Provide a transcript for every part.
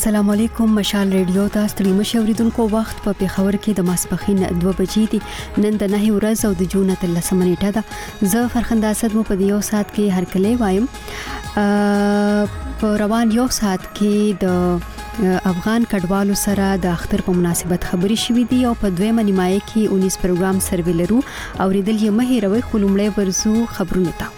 السلام علیکم مشال ریډیو ته ستړي مشوریدونکو وخت په پیښور کې د ماسپخین 2 بجې دي نن د 9 ورځ او د جون 13 نیټه ده زه فرخنده اسد مو په یو ساعت کې هر کله وایم په روان یو ساعت کې د افغان کډوالو سره د اختر په مناسبت خبري شوې دي او په دویمه نیمایي کې 19 پروګرام سروي لرو او ریدل یې مهیروي خلومړی ورزو خبرونه تا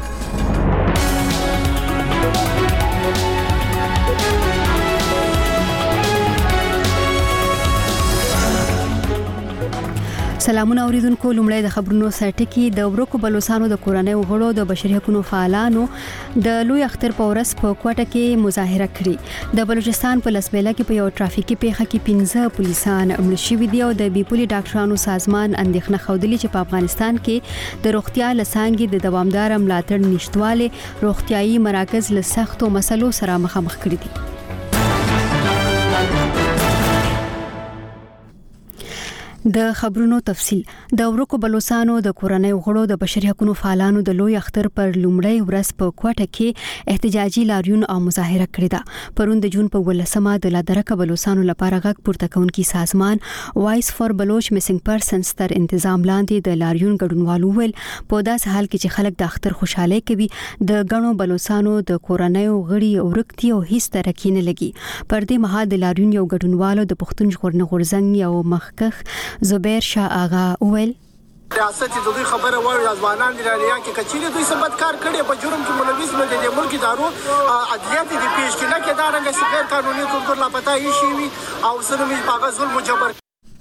سلامونه اوریدونکو لومړی د خبرونو سرټکی د ورکو بلوچستانو د کورنۍ وګړو د بشري حقوقو فعالانو د لوی اختر په ورځ په کوټه کې مظاهره کړې د بلوچستان په لسبیلا کې په یو ټرافیکي پیښه کې 15 پولیسان مړ شوي دي او د بیپولي ډاکټرانو سازمان اندېښنه خوده چې په افغانستان کې د روغتیا لسانګي د دوامدار ملاتړ نشټواله روغتيایي مراکز له سختو مسلو سره مخامخ کړي دي د خبرونو تفصيل د ورکو بلوچستانو د کورنۍ وګړو د بشري حقوقو فعالانو د لوی اختر پر لومړی ورځ په کوټه کې احتجاجي لاریون او مظاهره کړې ده پرون د جون په 18مه د لادرکه بلوچستانو لپاره غږ پورته کونکي سازمان وایس فور بلوچ میسنګ پرسنز تر تنظیم لاندې د لاریون ګډونوالو ول په داس حال کې چې خلک د اختر خوشاله کوي د غنو بلوچستانو د کورنۍ غړي ورکتي او هیڅ ترکې نه لګي پر دې مهال د لاریون یو ګډونوالو د پښتون ژغورنې غورځنګ یو مخکخ زبیر شاه آغا اول ریاست د دوی خبره وایي ځوانان د رالیا کې کچېره دوی سبت کار کړي په جرم کې ملوث نه دي د ملک ادارو عدلیات دي پیش کې نه کې دا رنګ غیر قانوني طور لا پتا یې شي او سره می پاغه ظلم جبر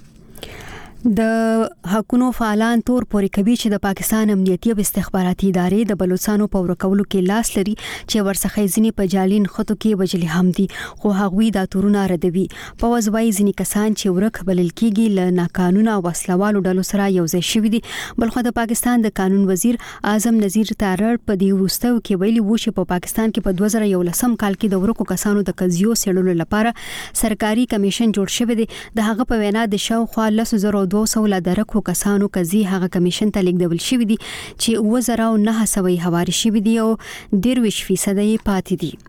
د حقوقو فعالان تور پورې کوي چې د پاکستان امنیتي او استخباراتي ادارې د بلوچستانو په ورکولو کې لاس لري چې ورڅخه ځینی په جالین خطو کې وجلي هم دي خو هغوی دا تورونه ردوي په وځوي ځینی کسان چې ورک بلل کېږي ل ناقانونه وسلوالو ډلو سره یو ځای شوي دي بلخو د پاکستان د قانون وزیر اعظم نذیر تارړ په دی وروستو کې ویلي و چې په پاکستان کې په 2011 کال کې د ورکو کسانو د قضیو سړلو لپاره سرکاري کمیشن جوړ شوی دی د هغه په وینا د شاوخوا 200 لادرکو کسانو قضیه هغه کمیشن ته لیږدول شوی دي چې 2009 حواله شوی دي او 23% پاتې دي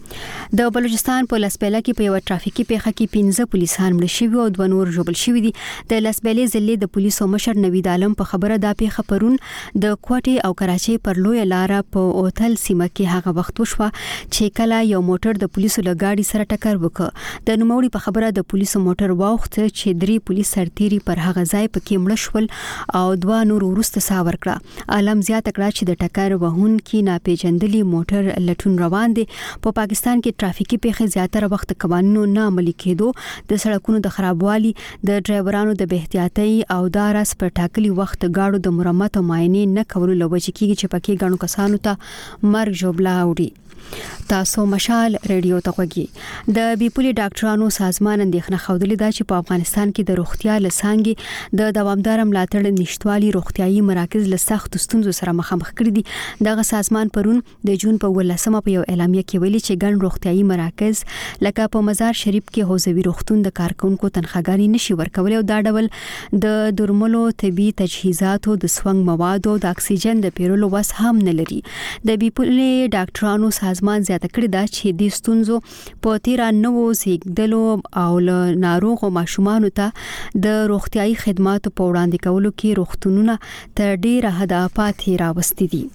د بلوچستان په لسبیلا کې په یو ټرافیکي پیښه کې 15 پولیسان مړ شوي او 2 نور ژوبل شوي دي د لسبیلې ضلع د پولیسو مشر نوید عالم په خبره دا پیښه پرون د کوټې او کراچۍ پر لوی لار په اوتل سیمه کې هغه وخت وشوه چې کله یو موټر د پولیسو لګاډي سره ټکر وکړ د نوموړي په خبره د پولیسو موټر واوخت چې 3 پولیس سرتيري پر هغه ځای پکې مړ شول او 2 نور ورسته ساور کړه عالم زیاته کړه چې د ټکر وهون کې ناپېژندلي موټر لټون روان دي په پاکستان کې ټرافیکي پیښې زیاتره وخت قوانینو نه عملي کېدو د سړکونو د خرابوالي د ډرایورانو د بهتیاتۍ او داراس پر ټاکلي وخت گاډو د مرمت او معاینې نه کولو لوجه کېږي چې پکې غنو کسانو ته مرګ جوړلا وړي تاسو مشال ریډیو ته وګورئ د بیپولي ډاکټرانو سازمان اندېښنه خوده ده چې په افغانستان کې د روغتیا لسانګي د دوامدار ملاتړ نشټوالي روغتيایي مراکز له سخت ستونزو سره مخامخ کړي دي دغه سازمان پرون د جون په 18مه په یو اعلامیه کې ویلي چې ګڼ روغتيایي مراکز لکه په مزار شریف کې حوزوي روغتون د کارکونکو تنخواګانی نشي ورکول او دا ډول د درملو طبي تجهیزاتو د سونګ موادو د اکسیجن د پیرولو وس هم نه لري د بیپولي ډاکټرانو سازمان زیاته کړی دا چې د ستونزو په 93 زیږدلو او له ناروغو ماشومانو ته د روغتيایي خدماتو په وړاندې کولو کې روغتونونه تر ډیره حده پاتې راوستي دي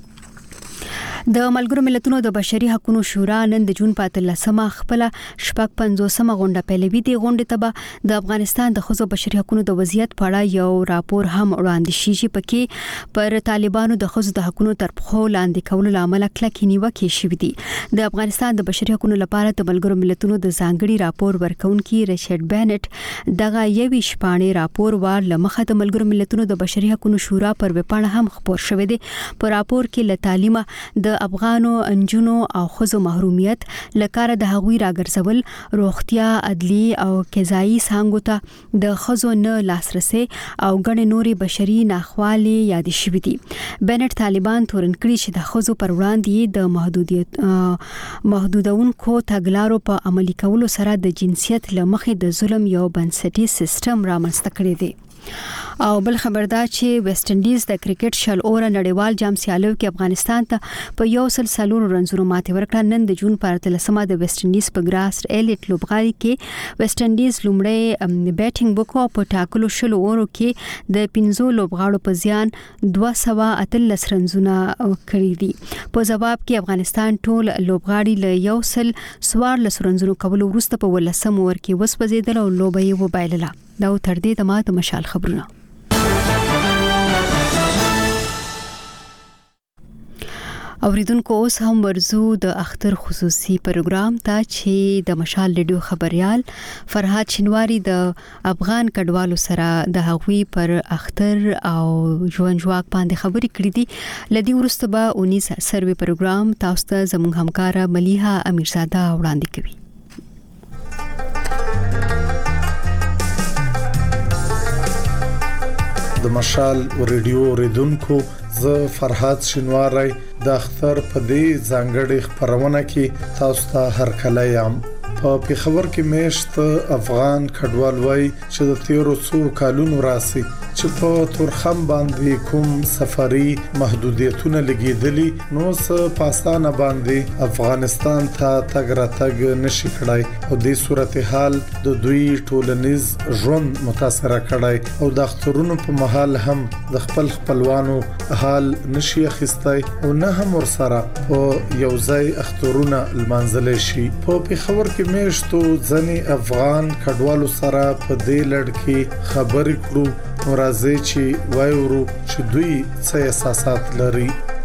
د ملګرو ملتونو د بشري حقوقو شورا نن د جون 15مه خپل شپږ 50مه غونډه پیلوي دی غونډه ته د افغانستان د خزو بشري حقوقو د وضعیت په اړه یو راپور هم وړاندې شي پکې پر طالبانو د خزو د حقوقو ترخو لاندې کولو لامل کلکې نیوکه شوې دي د افغانستان د بشري حقوقو لپاره د ملګرو ملتونو د ځانګړي راپور ورکونکي ریچارډ بینټ دغه یوي شپانه راپور ور لمخه د ملګرو ملتونو د بشري حقوقو شورا پر وپاڼه هم خبر شوې دي په راپور کې له تعلیمه د افغانو انجونو او خزو محرومیت لکاره د هغوی راګرځول روغتیا عدلی او قضایي څنګه ته د خزو نه لاسرسي او غړي نوري بشري ناخوالي یاد شوې دي بنټ طالبان تورن کړی چې د خزو پر وړاندې د محدودونکو تګلارو په عملي کولو سره د جنسیت لمخې د ظلم یو بنسټي سیستم رامنځته کړی دی او بل خبردار چې ویسټ انډیز د کرکټ شل اوور نړیوال جام سیالیو کې افغانستان ته په 104 رنزونو ماتې ورکړه. نن د جون پر 13مه د ویسټ انډیز په ګراس ایلیټ لوبغالي کې ویسټ انډیز لومړی بیټینګ وکړ په ټاکلو شل اوورو کې د 15 لوبغاړو په زیان 218 رنزونه کړی دي. په جواب کې افغانستان ټول لوبغاړي له 114 رنزونو کولو وروسته په 18 اوور کې وسپځیدل او لوبه یې وبایلله. دا تر دې دمه د مشال خبرونه. اوریدونکو اوس هم ورزو د اختر خصوصي پروګرام ته چې د مشال ریډیو خبريال فرهاد شینواری د افغان کډوالو سره د هغوی پر اختر او ژوند ژواک باندې خبرې کړې دي. لدی ورسته به 19 سروي پروګرام تاسو ته زموږ همکار ملیحه امیرزاده وړاندې کوي. د مشال ریډیو اوریدونکو زه فرهاد شینواری د اختر په دې ځانګړي خبرونه کې تاسو ته هرکلی یم. په پیښور کې میشت افغان کډوال وای چې د 1300 کالونو راسي چې په تورخم باندې کوم سفري محدودیتونه لګیدلي نو څه پاسانه باندې افغانستان ته تګ راتګ نشي کړای او د صورتحال د دوی ټولنیز ژوند متاثر کړای او د اخترونو په محل هم د خپلوانو حال نشي اخیستای او نه هم ورسره په یو ځای اخترونه لمانځل شي. په پیښور کې میشتو ځنی افغان کډوالو سره په دې لړ کې خبرې کړو نو راځي چې وایو چې دوی څه احساسات لري.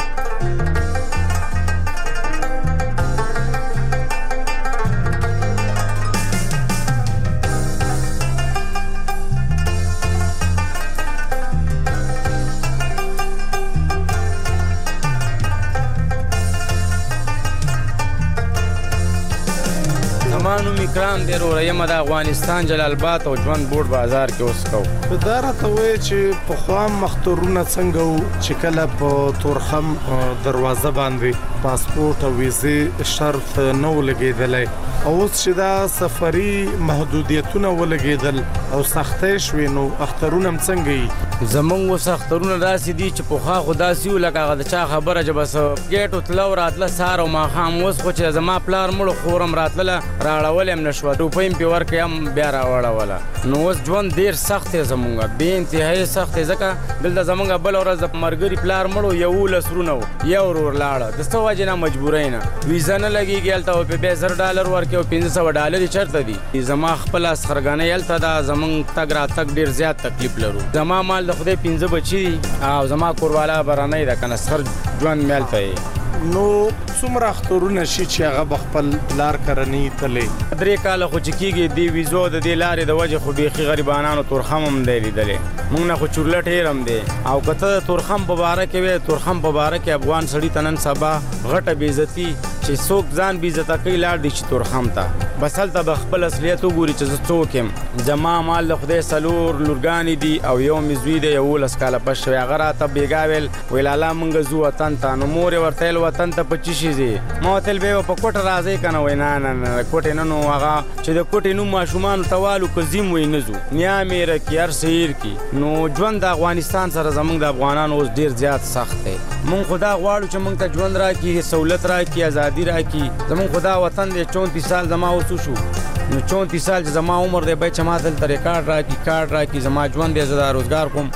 کرام دی رو یم د افغانستان جلال آباد او ژوند بورډ بازار کې اوس کو په دار ته وای چې په خام مختورونه څنګه و چې کله په تورخم دروازه باندې پاسپورت او ویزه شرط نه ولګیدلې او اوس چې دا سفري محدودیتونه ولګیدل او سختۍ شوي نو اخترونه څنګه زمونږ وس اخترونه داسې دي چې په خا خدا سیو لکه د چا خبره چې بس ګیټ تلو راتله سار او ما خام اوس خو چې زما پلار مړ خورم راتله راړول هم نشو ټوپیم په ورکه هم بیا راوړوله نو اوس ژوند ډیر سخت زمونږ به انتهایی سخت ځکه دلته زمونږ بل ورځ د مرګري پلار مړو یو لسرونه یو ور لاړه د څه وجه نه مجبورای نه ویزا نه لګیږي الته په $1000 ورکه او $500 چرته دي زما خپل اسخرګانه یلته دا زمونږ تګ را تک ډیر زیات تکلیف لرو زما مال د خدای 15 بچی او زما کورواله برانه ده کنه سر ژوند ملته نو څومره اخترونه شي چې هغه خپل لار کرنی تلې 3 کال خو چکیږي دی ویزو د دې لارې د وجه خو بيخي غریبانو تورخم هم دی لیدلې مونږ نه خو چورلټ هیرم دی او کته تورخم په باره کې وي تورخم په باره کې افغان سړی تنن سبا غټه بیزتی چې څوک ځان بیزته کوي لار دي چې تورخم ته بسل ته خپل اصلیت وګوري چې څوک يم جما مال د خدای سلور لورګانی دي او یو مزوی دی یو لسکاله پښ هغه ته بیګاول ویلاله مونږ زو وطن ته نو مور ورتل وطن ته 25 دي مو تل به په کوټه راځي کنه وینا نه کوټه نه نو هغه چې د کوټه نو ماشومان توالو کزیم وای نزو نیا مېره کې هر سیر کې نو ژوند د افغانستان سره زمونږ د افغانانو اوس ډیر زیات سخت دی مونږ خدا غواړو چې مونږ ته ژوند راکړي سہولت راکړي ازادي راکړي زمونږ خدا وطن دی 34 سال زما اوس شو نو 34 سال چې زما عمر دی به چې ما دلته ریکارډ راکړي زما ژوند دی زدا روزګار کوم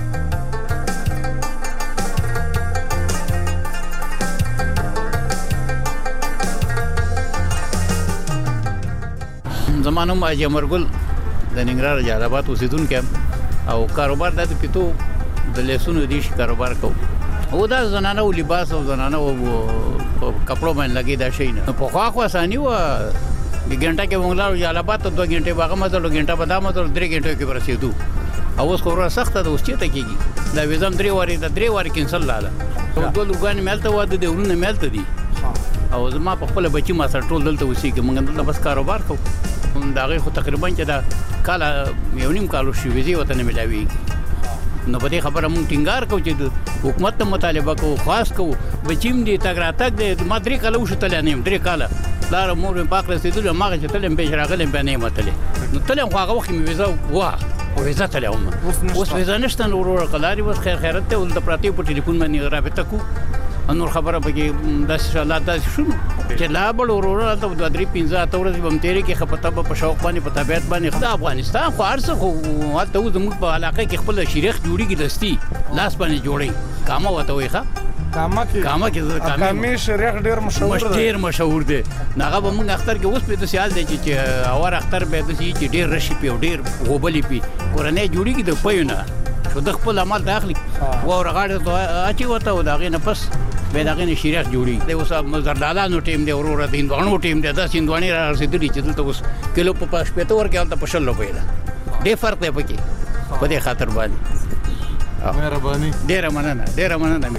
زمانو ماجی امرګل د ننګرهار جلال آباد اوسیدونکو او کاروبار د پیتو د لیسونو دیش کاروبار کو او دا زنانه او لباس او زنانه او کپړو باندې لګي دا شي نه په خوا اساني و ګنټه کې مونږ لاړو جلال آباد ته 2 غنټه باغه مزل غنټه په دامه ته 3 غنټه کې ورسېدو او اوس خبره سخته ده اوس چې ته کېږي دا ویزم 3 واری کینسل لاله او ټول لګان ملته واده دی ورونه ملته دي او زما په خپل بچی ما سره ټول دلته وسیږي مونږ دلته بس کاروبار کوو دا غي خو تقریبا چې دا کال یو نیم کال شو ویزه وته نه ملاويږي نو په دې خبره مونږ ټینګار کوو چې حکومت ته مطالبه کوو خاص کوو بچیم دي تګ را تک د ما 3 کال وشو تل نه 3 کال لار مور پاک رسیدل ما چې تل به شراغل به نه متل نو تل خو هغه وخت می ویزه واه او ویزا ته لاوم اوس ویزا نشته نو ورور قلاري بس خیر خیرت ته ول د پراتی په ټلیفون باندې رابطه کو نور خبره پکې داسې حالات داسې شنو چې لا بل ورور ته د 3-5 ورځې بم تیری کې خپته په شوق باندې په طبيعت باندې د افغانستان خو ارسه خو هلته زموږ په علاقه کې خپل شریخ جوړیږي دستی لاس باندې جوړي کامه وته وي ښه کامه کې کامي شریخ ډیر مشهور دی ناغه به موږ اختر کې اوس په د سیال دی چې اور اختر به د چې ډیر رشي په ډیر غوبلی په کورنۍ جوړیږي د پيونه شو د خپل عمل داخلي و رغاړه ته اچي وته و داغه نه پس به داغه نه شریخ جوړي د اوس مزردالانو ټیم دی ورور د هندوانو ټیم دی د هندواني را رسیدلی چې دلته اوس کیلو په 5 ورکه حالت په شلو پیدا ډیر فرق دی پکې په دې خاطر باندې مهرباني ډیر مننه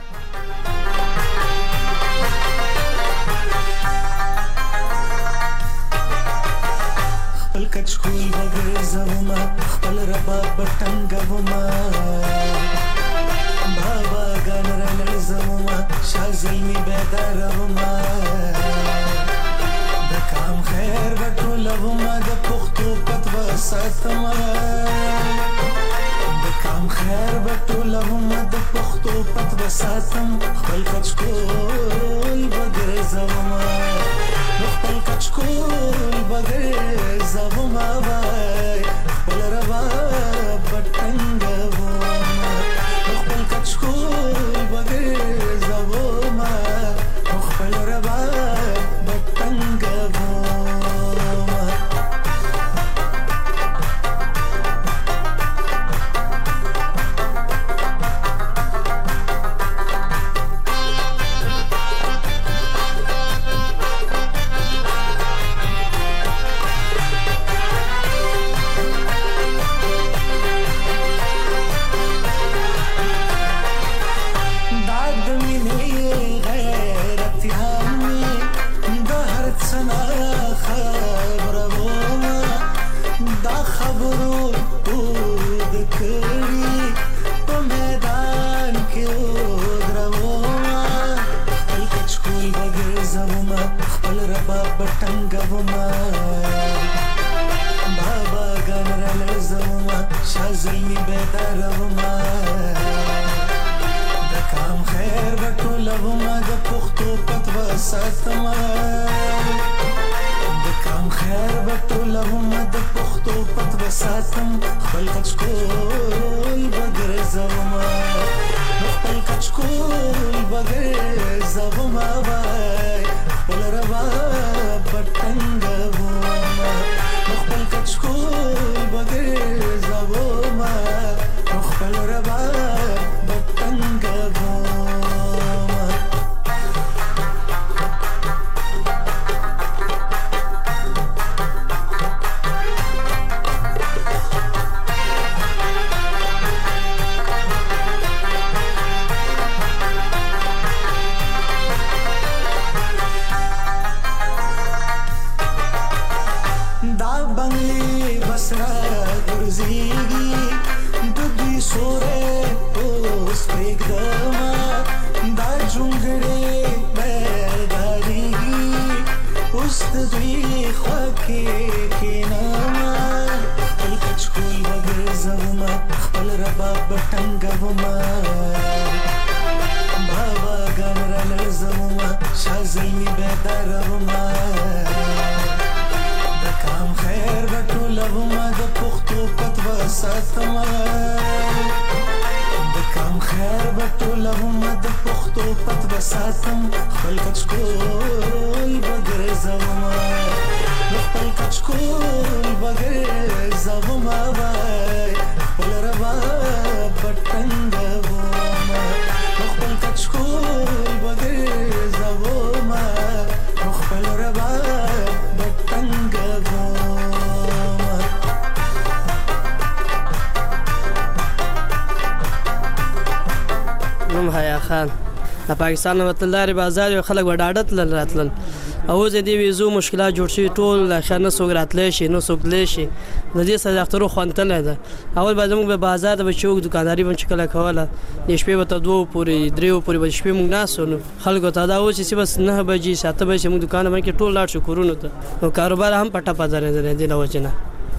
کچکول بغیر زوما خپل رباب بټنګوما بابا ګان رنل زوما شازلمی بیداروما د کام خیر وټولوما د پختو پتو ساتما د کام خیر وټولوما د پختو پتو ساتم خپل کچکول بغیر زوما خپل کچکول بغیر زوما وای خپل ربا بټنګوما خپل کچکول بغیر زوما خپل ربا بټنګوما د پاکستان وتل لارې بازار یو خلک وډاډت راتلل او زه دې ویزو مشکلات جوړ شي ټول اخر نه سوګ راتلې شي نو سوګ لې شي د دې سره اخترو خوانتل ده اول به زموږ په بازار د بچو دکانداري باندې شکل کوله د شپې وته 2 پورې 3 پورې به شپې موږ ناسو خلکو ته دا و چې بس 9 بجې 7 بجې موږ دکان باندې ټول لاړ شو کورونو ته نو کاروبار هم پټه پځره دی نو وجنه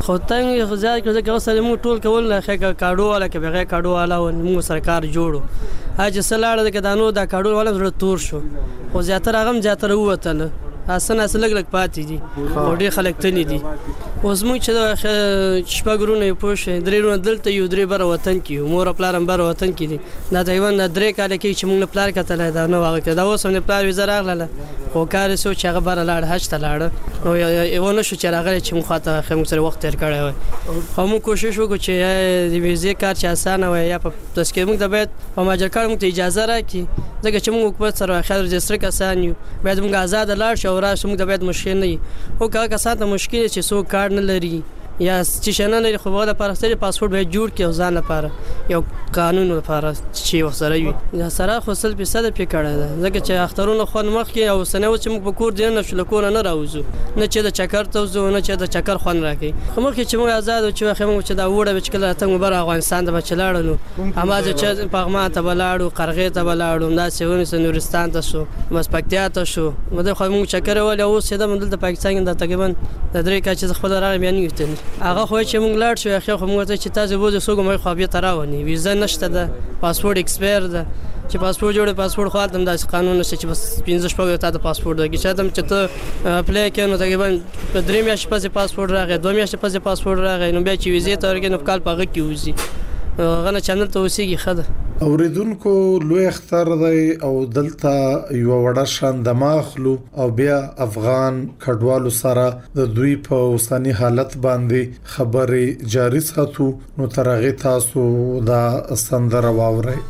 خو تنګ ځای کې ځکه سره موږ ټول کول نه خې کاډو والا کې بغیر کاډو والا او موږ سرکار جوړو اج سلاړه کې دانو دا کاډو والا زړه تور شو خو زیاتره هغه زیاتره وته اسنه اصل لګ پاتې دي او ډېر خلک تني دي اوس موږ چې شپږرونه پوښ درېونه دلته یو درې بر وطن کې مور پلارم بر وطن کې دي دا تقریبا درې کال کې چې موږ پلار کتل دا نو هغه دا اوس نه پلار وزر اغله خو کار سو چې هغه بر لاړ حج ته لاړ نو یو نو شو چې راغلی چې موږ خاطر خمو سره وخت تیر کړی وای خو موږ کوشش وکړو چې د ویزې کار چې اسانه وای یا په تاسو موږ د باید په ماجر کار موږ ته اجازه راکړي ځکه چې موږ حکومت سره خیر رجستر کسان یو باید موږ آزاد لاړ شو را موږ د باید مشکل نه او کله کسان ته مشکل چې سو کار نه لري یا چې نه لري خو د پارستري پاسپورت به جوړ کړي او ځان لپاره یو قانون لپاره چې وسره وي یا سره خو 100% په کړه ده ځکه چې اخترونه خو مخ کې او سنه و چې موږ په کور دی نه شو کور نه راوځو نه چې د چکر ته وځو نه چې د چکر خون راکې خو مخ کې چې موږ آزاد او چې خو موږ چې دا وړه چې کله ته موږ افغانستان ته بچلاړو اما چې پغمان ته بلاړو قرغې ته بلاړو دا سیونی نورستان ته شو بس پکتیا ته شو مده خو موږ چکر ول او سیده مندل د پاکستان د تقریبا د درې کا چې خپل راغی بیان یوتل هغه خو چې موږ لاړ شو خو موږ ته چې تاسو بوزو سوګم خو بیا تراونی ویزا نشته ده پاسپورت ایکسپایر ده چې پاسپورت جوړه پاسپورت خو تم داسې قانون نشته چې بس 15 شپږ ته د پاسپورت دغه چې تم چې ته اپلای کړو تقریبا په 3 میاشتې پسې پاسپورت راغی 2 میاشتې پسې پاسپورت راغی نو بیا چې ویزه ته ورګنو کال پاغه کیږي غنه چنل ته وسیږي خده اوریدونکو لوی اختر دی او دلته یو وړه شان دماغلو او بیا افغان کډوالو سره د دوی په اوسنی حالت باندې خبرې جاری ساتو نو ترغه تاسو دا سندره واورئ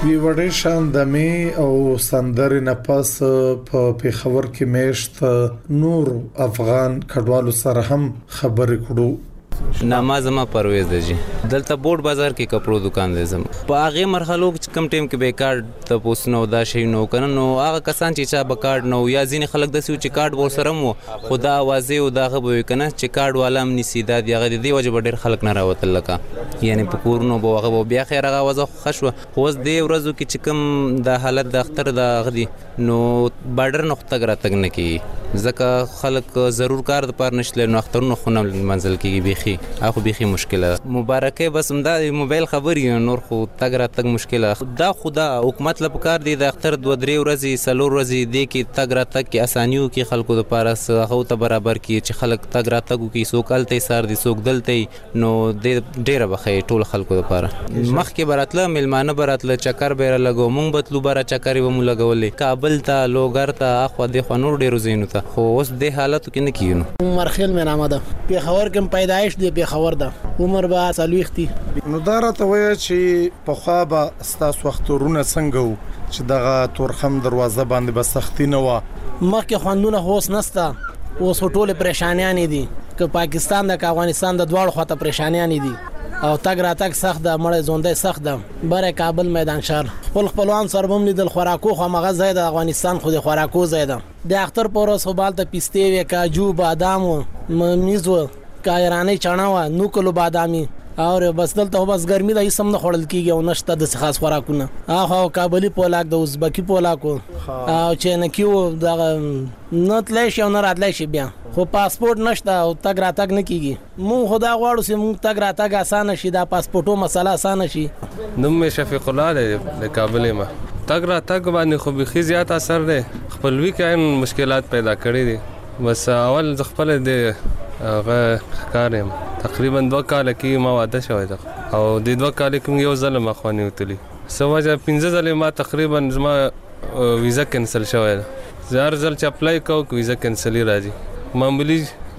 وی وړې شان د می او سندرې نه پس په پیښور کې میشت نور افغان کډوالو سره هم خبرې کړو. نامه زما پرویز ده جی دلته بورډ بازار کې کپړو دکان دی زم په هغه مرحلو کې کم ټیم کې به کارت ته پوسنو دا شی نو کنه نو هغه کسان چې چا به کارت نو یا ځینې خلک دسي چې کارت ور سره مو خدا आवाज او دا غو کنه چې کارت والا هم نسی دا دی هغه دی وجه ډېر خلک نه راوتل لکه یعنی په کورونو به هغه بیا خیر هغه आवाज خشوه خو اوس دی ورځو کې چې کم د حالت د اختر د غدي نو بارډر نقطه راتګ نه کی ځکه خلک ضرور کار د پار نشل نو اخترونو خو نه منزل کېږي بيخي اخو بيخي مشکله مبارکه بس همدا موبایل خبري نور خو تګ را تګ مشکله دا خدا حکومت لپاره کار دی د اختر 2-3 ورځې سلور ورځې دی کې تګ را تګ کې اسانیو کې خلکو د پارس هغه ته برابر کې چې خلک تګ را تګ کې سوکالته سار دي سوک دلته نو ډیره بخې ټول خلکو د پاره مخ کې براتله ملمانه براتله چکر بیره لګو مونږ بتلو بارا چکرې و مو لګولې کابل ته لوګر ته اخو د خنور ډیرو زینو ته خو اوس د حالت کې نه کیونو مرخیل مې نامه ده پیښور کې پیدایش دی پیښور ده عمر با سالويختي نو دا راته وایي چې په خوا به ستاسو وختورونه څنګه وو چې دغه تورخم دروازه باندې به سختي نه و مخکې خوندونه هوس نسته اوس ټول پریشانیان دي که پاکستان د افغانستان د دواړو خواته پریشانیان دي او تګ را تګ سخت ده مړ زونده سخت ده بره کابل میدان شهر خپلوان سربم لیدل خوراکو خو مغه زید افغانستان خو د خوراکو زید د اختر پورس خو بالته پیستې وی کاجو بادام میزو کایرانی چنا و نو کلو بادامي اور بس دلته بس ګرمي د هیڅ هم نه خړل کیږي او نشته د خاص خوراکونه هغه کابلی پولاک د ازبکی پولاکو او چې نه کیو د نتلای شي او نه راتلای شي بیا خو پاسپورت نشته او تګ را تګ نه کیږي مو خدا غواړو چې مو تګ را تګ اسانه شي دا پاسپورتو مسله اسانه شي نوم شفیق الله د کابل ما تګ را تګ باندې خو به زیات اثر دی خپلوي کې مشکلات پیدا کړي دي بس اول خپل د هغه کارم تقریبا 2 کال کې ما واده شوی ده او د 2 کال کې یو ځل مخوانی وتلی سواجه 15 ځله ما تقریبا زما ویزا کینسل شوی ده زار ځل چې اپلای کوم ویزا کینسل راځي معمولی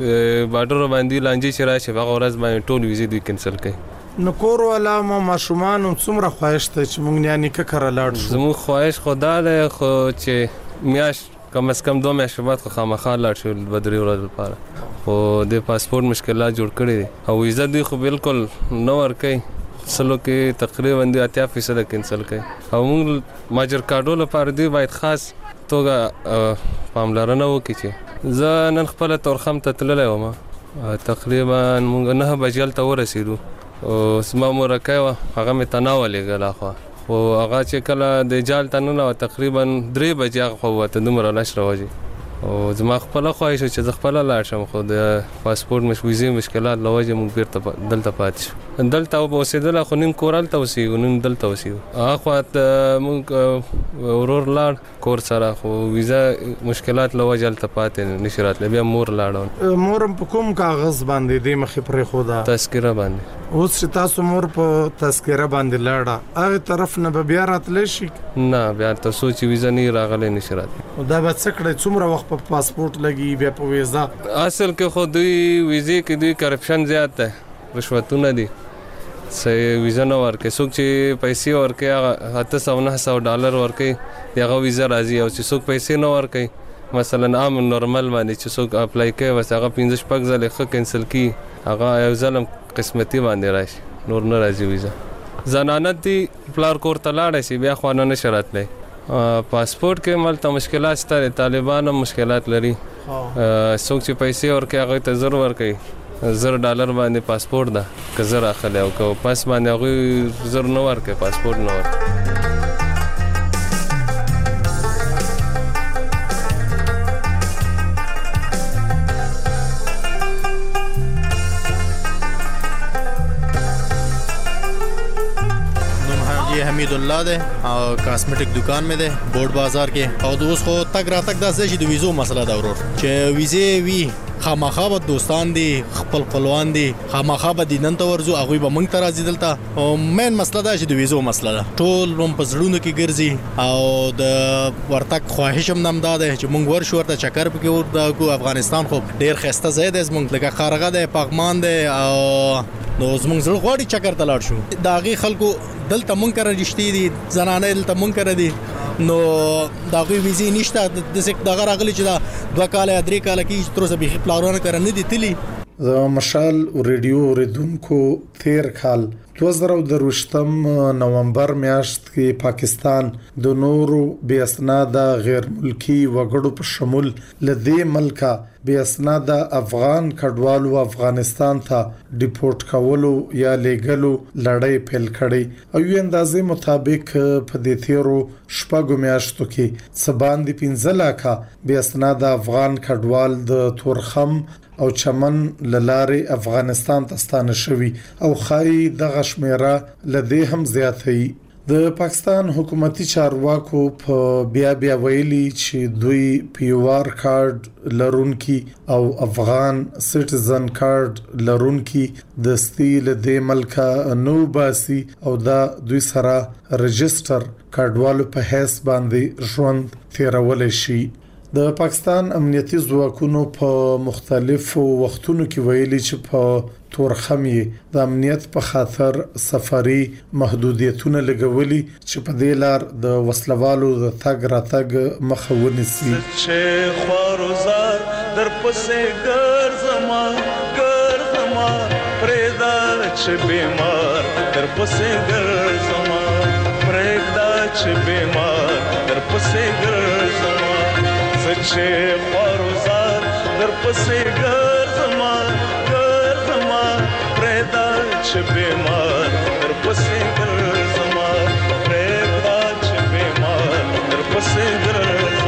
بارډر باندې لانجې چې راشي هغه ورځ باندې ټول ویزې دوی کینسل کړي نو کور ولا ما شومان څومره خواهش ته چې مونږ نه نیکه کړه لاړ شو زمو خواهش خدا ده خو چې میاش کم از کم 2 میاشتې بعد خامخا لاړ شو بدري ورځ لپاره خو د پاسپورت مشکلات جوړ کړي دي او ویزا دی خو بالکل نو ورکي سلو کې تقریبا 80% کینسل کړي او موږ ماجر کارډو لپاره دی باید خاص توګه پاملرنه وکړي چې زه نن خپل تورخم ته تللی وم تقریبا موږ 9 بجې ته ورسېدو او سما مرکه هغه مې تناولې غلا خو او هغه چې کله د جال تنونه تقریبا 3 بجې خو وته دومره لاش راوځي او زما خپل خواهش چې زه خپل لاړ شم خو د پاسپورت ویزې مشکلات لوجه مونږ بیرته دلته پاتې شو دلته اوسېدل خو نیم کورال ته اوسېږو نیم دلته اوسېږو هغه مونږ ورور لاړ کور سره خو ویزا مشکلات لوجه دلته پاتې نشي راتلی بیا مور لاړه مورم په کوم کاغذ باندې د مخې پرې خو دا تذکره باندې اوس چې تاسو مور په تذکره باندې لاړه هغه طرف نه بیا راتلی شي نه بیا تاسو چې ویزا نه راغلی نشي راتلی دا به څه کړی څومره وخت په پاسپورت لګي بیا په ویزا اصل کې خو دوی ویزې کې دوی کرپشن زیات ده رشوتونه دي سې ویزا نه ورکې څوک چې پیسې ورکې $800-900 ورکې هغه ویزا راځي او چې څوک پیسې نه ورکې مثلا عام نورمال باندې چې څوک اپلای کوي وس هغه 15 ځله خو کینسل کی هغه یو ځل قسمتي باندې راشي نور نه راځي ویزا زنانه دي پلار کور ته لاړ شي بیا خو نه شرط لري پاسپورت کې ملته مشکلات شته طالبان هم مشکلات لري څوک چې پیسې ورکې هغه ته زر ورکې $1000 باندې پاسپورت ده که زر اخلي او که پاس باندې هغه زر نه ورکې پاسپورت نه ورکې حمید الله ده او کاسمیټک دکان مې ده بورډ بازار کې او دوس خو تک را تک د ځې د ویزو مسله دا ورور چې ویزې وی خامخا به دوستان دي خپلوان دي خامخا به دینن ته ورزو هغه به موږ ته راځي دلته او مین مسله دا چې د ویزو مسله ده ټول روم په زړونو کې ګرځي او د ورتک خواهش هم نم ده چې موږ ورشو ورته چکر پکې ورته افغانستان خو ډیر خسته ځای دی زموږ لکه خارغه ده پغمان ده او نو زموږ زړه غواړي چکر ته لاړ شو دا غي خلکو دلته مونږ کړه رښتې دي زنانه دلته مونږ کړه دي نو دا غي ویزي نشته د څه دغه راغلي چې دا 2 کال 3 کال کې تر اوسه به پلانونه کړه نه دي تلی د مشال ریډیو اوریدونکو تیر کال 2023 نومبر میاشت کې پاکستان د نورو بې اسناده غیر ملکی وګړو په شمول لدې ملکا بې اسناده افغان کډوالو افغانستان ته ډیپورټ کولو یا لیګلو لړۍ پیل کړي او یو اندازې مطابق په دې تیرو شپږو میاشتو کې سبان دي 15 لکه بې اسناده افغان کډوال د تورخم او چمن للاري افغانستان ته ستانه شوی او خای دغه شمیره لدې هم زیاتې د پاکستان حکومتي چارواکو په بیا ویلي چې دوی پیوار کارت لرونکي او افغان سټیزن کارت لرونکي د ستیل د ملکا نو باسي او دا دوی سره رجستر کارډوالو په حیث باندې ژوند تیرول شي د پاکستان امنیتي ځواکونو په مختلفو وختونو کې ویلي چې په تورخمې د امنیت په خاطر سفري محدودیتونه لګولي چې په دې لار د وسلوالو د تګ راتګ مخه ونیسي چې خوروزار در پسې ګرځما پرېدا چې بیمار در پسې ګرځما پرېدا چې بیمار در پسې ګرځما چې خوروزار در پسې ګرځما پرېدا چې بیمار در پسې ګرځما پرېدا چې بیمار در پسې ګرځما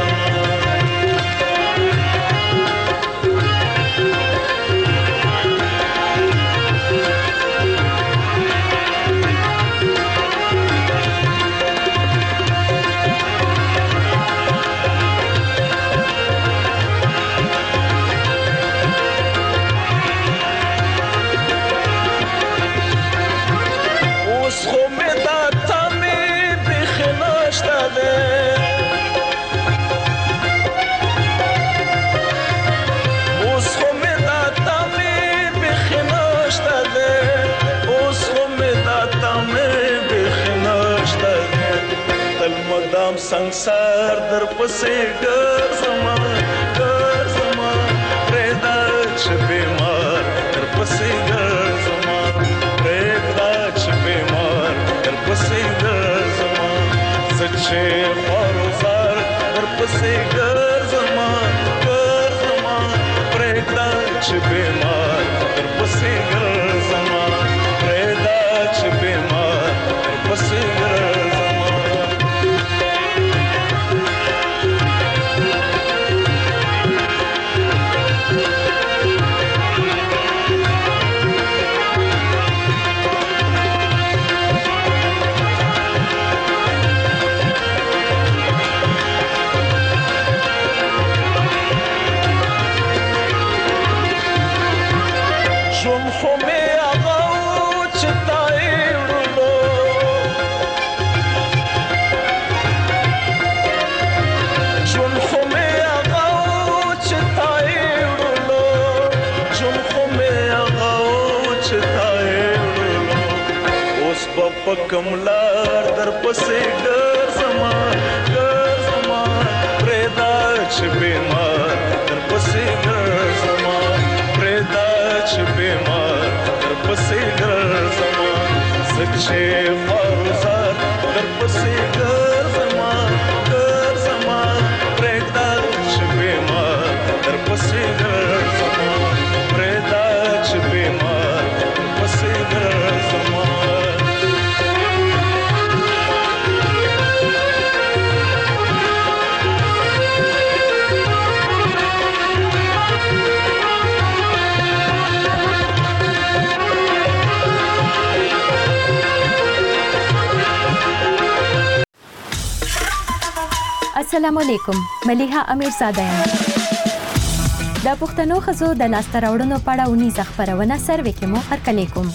संसार در پسې ګرځما پرېدا چې بیمار در پسې ګرځما پرېدا چې بیمار در پسې ګرځما سچې خوروزار در پسې ګرځما پرېدا چې بیمار در پسې ګرځما پرېدا چې بیمار در پسې ګرځما کملار در پسې ګرځما پرېدا چې بیمار در پسې ګرځما پرېدا چې بیمار در پسې ګرځما سچې خوروزار در پسې ګرځما پرېدا چې بیمار در پسې ګرځما پرېدا چې بیمار در پسې ګرځما अस्सलाम वालेकुम मलिहा अमीर ज़ादा हैं। د پښتنو ښځو د لاسته راوړنو په اړه اونیزه خپرونه سروې کې مو هرکلی کوم.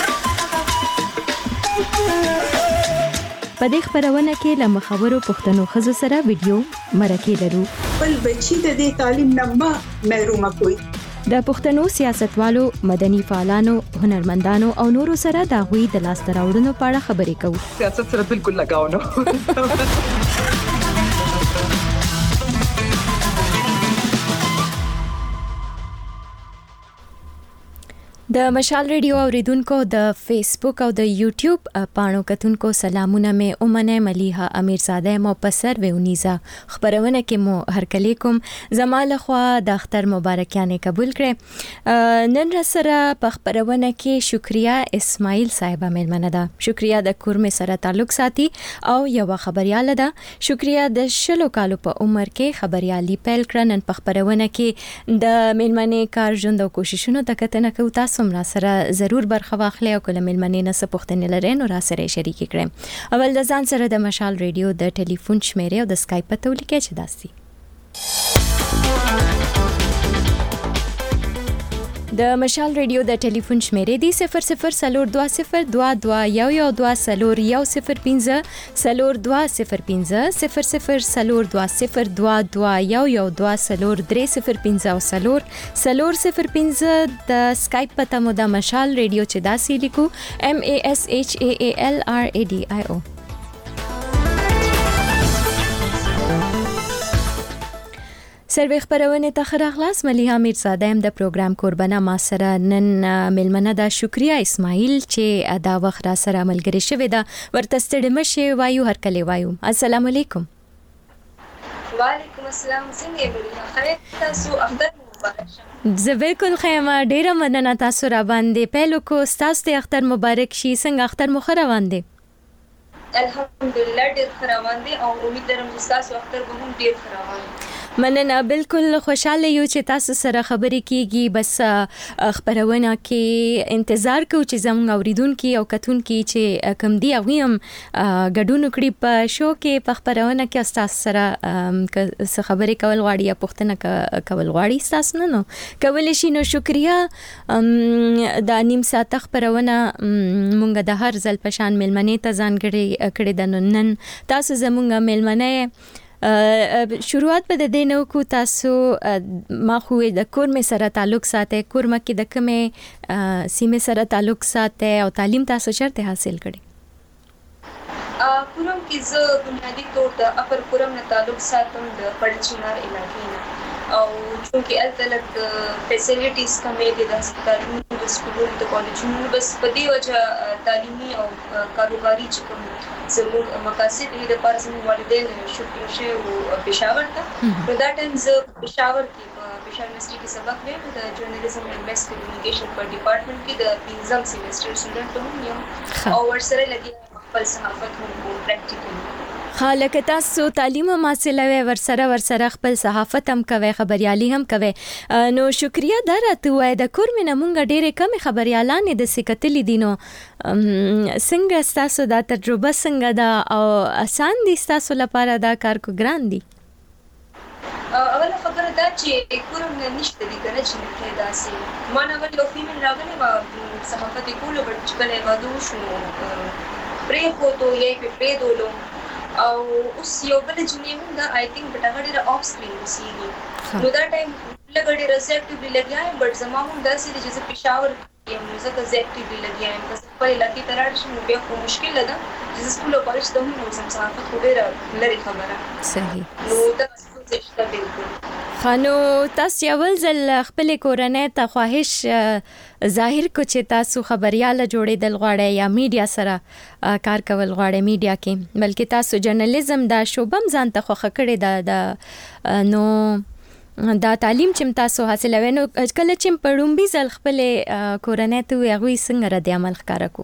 په دې خپرونه کې له مخورو پښتنو ښځو سره ویډیو مرکې لرو. بل بچی د دې تعلیم نه محروم کوي. د پښتنو سیاستوالو، مدني فعالانو، هنرمندانو او نورو سره د غوي د لاسته راوړنو په اړه خبرې کوو. سیاست سره بالکل لگاو نه. د مشال ریډیو اوریدونکو د فیسبوک او د یوټیوب پاڼو کتونکو سلامونه مې اومنه ملیحه امیرزاده مو په سروې اونیزه خبرونه کې مو هرکلی کوم. زماله خو د اختر مبارکیانه قبول کړې. نن را سره په خبرونه کې شکریا اسماعیل صاحب مېلمنه ده. شکریا د کورمه سره تعلق ساتي او یو خبرياله ده. شکریا د شلو کالو په عمر کې خبريالي پیل کړنن په خبرونه کې د مېلمنې کار ژوند او کوششونو ته کتنه کوي. تاسو را سره ضرور برخه واخلئ او کله مېلمنې نه څه پوښتنې لرئ نو را سره شریک کړئ. اول د ځان سره د مشال ریډیو د ټلیفون شمیرې او د اسکایپ پته ولیکئ چې داسي. د مشال ریډیو د ټلیفون شمیرې دی 002022211015 0202022011015 د اسکایپ پته مو د مشال ریډیو چې داسي لیکو MASHAALRADIO. سروې خبرونه ته خراغلاس ملیحه امیرزاده هم د پروګرام قربانه ما سره نن ملمنه د شکریا اسماعیل چې دا وخت را سره ملګری شوی دا ورته ستړي مشه وایو هرکلی وایو. السلام علیکم. وعلیکم السلام. څنګه ملیحه خیر تاسو اختر مبارک شه. زه بالکل خیمه ډیره مننه تاسو را باندې پیلو کو تاسو ته اختر مبارک شي. څنګه اختر مو روان دی؟ الحمدلله ډیر روان دی او امید لرم چې تاسو اختر به هم ډیر روان دی. مننه. بالکل خوشاله یو چې تاسو سره خبرې کیږي. بس خبرونه کې انتظار کوو چې زموږ اوریدونکو او کتونکو چې کم دی غویم ګډون کړي په شو کې په خبرونه کې تاسو سره خبرې کول غواړي یا پوښتنه کول غواړي تاسو نه کولای شي. نو شکریا د نیم ساعت خبرونه مونږ د هر ځل پشان ملمنې ته ځانګړي کړې د نن تاسو زموږ ملمنې شروعات په د دینو کو تاسو ما خو د کورمه سره تعلق ساتي. کورمه کې د کومه سیمه سره تعلق ساتي او تعلیم تاسو چرته حاصل کړی؟ کورم کې زه بنیادی طور د اپر کورم نه تعلق ساتم د پړچینار علاقې نه او چونکه التلک فیسیلیټیز کمې دي د هسپتالونو د سکولونو د کالجونو بس په دې وجه تعلیمي او کاروباري چې کوم زموږ مقاصد دي د پاره زموږ والدین شفټ شوي او پېښور ته نو دا ټایم زه پېښور کې پېښور یونیورسيټي کې سبق وایم د جرنالیزم اینڈ ماس کمیونیکیشن په ډپارټمنټ کې د 5م سیمستر سټوډنټ هم یم او ورسره لګي خپل صحافت هم پریکټیکل. خالق تاسو تعلیم حاصلوي ورسره خپل صحافت هم کوي خبريالي هم کوي. نو شکریا درته وای د کورمنه مونږ ډېرې کم خبريالانه د سکتلې دینو څنګه تاسو دا تجربه څنګه دا او آسان دي تاسو لپاره دا کار کو ګران دي؟ اوله خبره دا چې کورمنه نشته دي کنه چې نه داسې ما نه ول یو فیمل راغلی و صحافت کوله بل چې کله وادو شو پرې فوټو یې په پرې دولو او اوس یو بل جنې هم دا آی تھنک بټا غړي اف سکرین وسیږي نو دا ټایم لګړي ریسپټیولی لګیایم بټ زما هم داسې چې پېښور یم نو زه ریسپټیولی لګیایم بس په لکه ترار شم بیا خو مشکل ده چې سکول او کالج ته هم نو صحافت خو ډېر لري خبره صحیح نو دا څه بالکل خانو تاسو یول ځل خپل کورنۍ ته خواهش ظاهر کو چې تاسو خبرياله جوړېدل غواړئ یا میډیا سره کار کول غواړئ میډیا کې بلکې تاسو جرنالیزم دا شوبم ځان ته خوخه کړی دا نو دا تعلیم چې تاسو حاصلوي نو کله چې پړومبي ځل خپل کورنۍ ته هغه څنګه رد عمل ښکارا کو؟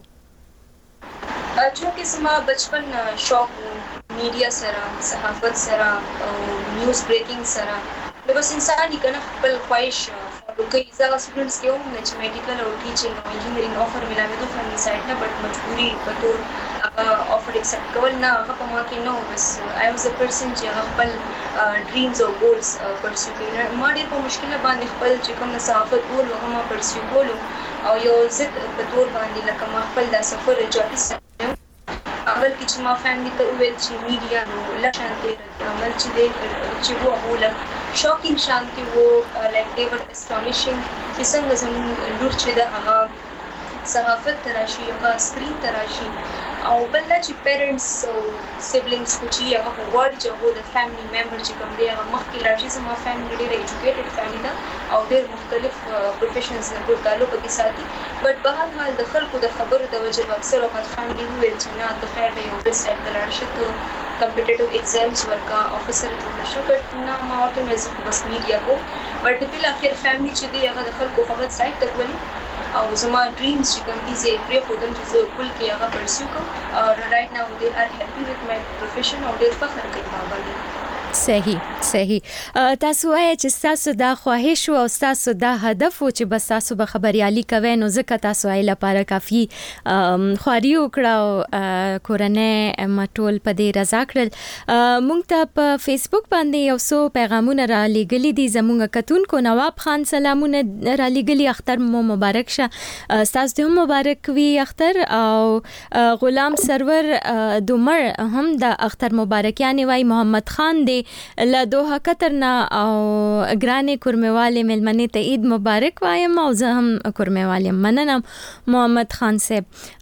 چونکه زما بچپن شوق میډیا سره صحافت سره او نیوز بریکینګ سره نو بس انسان یې کنه خپل خواهش فالو کوي. زه سټوډنټس کې هم چې میډیکل او ټیچینګ او انجینرینګ افر ملاوي دوه فرني سایت نه بټ مجبوري په تور offer accept کول نه هغه په ما کې نو بس I was a person چې هغه خپل dreams او goals pursue کوي ما ډېر په مشکله باندې خپل چې کوم صحافت ګول هغه ما pursue کولو او یو ضد په تور باندې لکه ما خپل د سفر جوړی اول کې چې ما فیملی ته وویل چې میډیا نو لشانتي عمل چې وو هغه شوکینګ شانتي وو لایک they were astonishing چې څنګه زموږ لور چې د هغه صحافت تراشي هغه سکرین تراشي او بل چې پیرنټس او سیبلینګز کو چې هغه وړ چې هغه د فیملی ممبر چې کوم دی هغه مخکې راشي زما فیملی ډېر ایجوکیټډ فیملی ده او ډېر مختلف پروفیشنز نه ګور تعلق کې ساتي بټ په هر حال د خلکو د خبرو د وجه اکثر وخت فیملی ویل چې نه د خیر دی او د سټ لارښت کمپټیټیو ایگزامز ورکا افیسر ته شو بټ نه ما ورته مزه بس میډیا کو بټ په اخر فیملی چې دی هغه د خلکو خبر سایت ته ولي او زما ډریمز چې کوم دي زه پرې خودم چې زه کول کې هغه پرسیو کوم او رائټ ناو دې ار هپی وذ مای پروفیشن او ډېر فخر کوي باندې صحیح تاسو وایي چې تاسو دا خواهش او تاسو دا هدف او چې بس تاسو به خبريالي کوي نو ځکه تاسو یې لپاره کافي خواري وکړه او کورنۍ مټول په دې رضا کړل مونږ ته په فیسبوک باندې یو څو پیغامونه را لېږلي دي زموږ کتونکو نواب خان سلامونه را لېږلي اختر مو مبارک شه تاسو ته مبارک وي اختر او غلام سرور دومر هم د اختر مبارکیانه وای محمد خان دی له دوه قطرنا او ګرانې کورمېوالې ملمنې ته عید مبارک وایم او زه هم کورمېوالې مننه محمد خان صاحب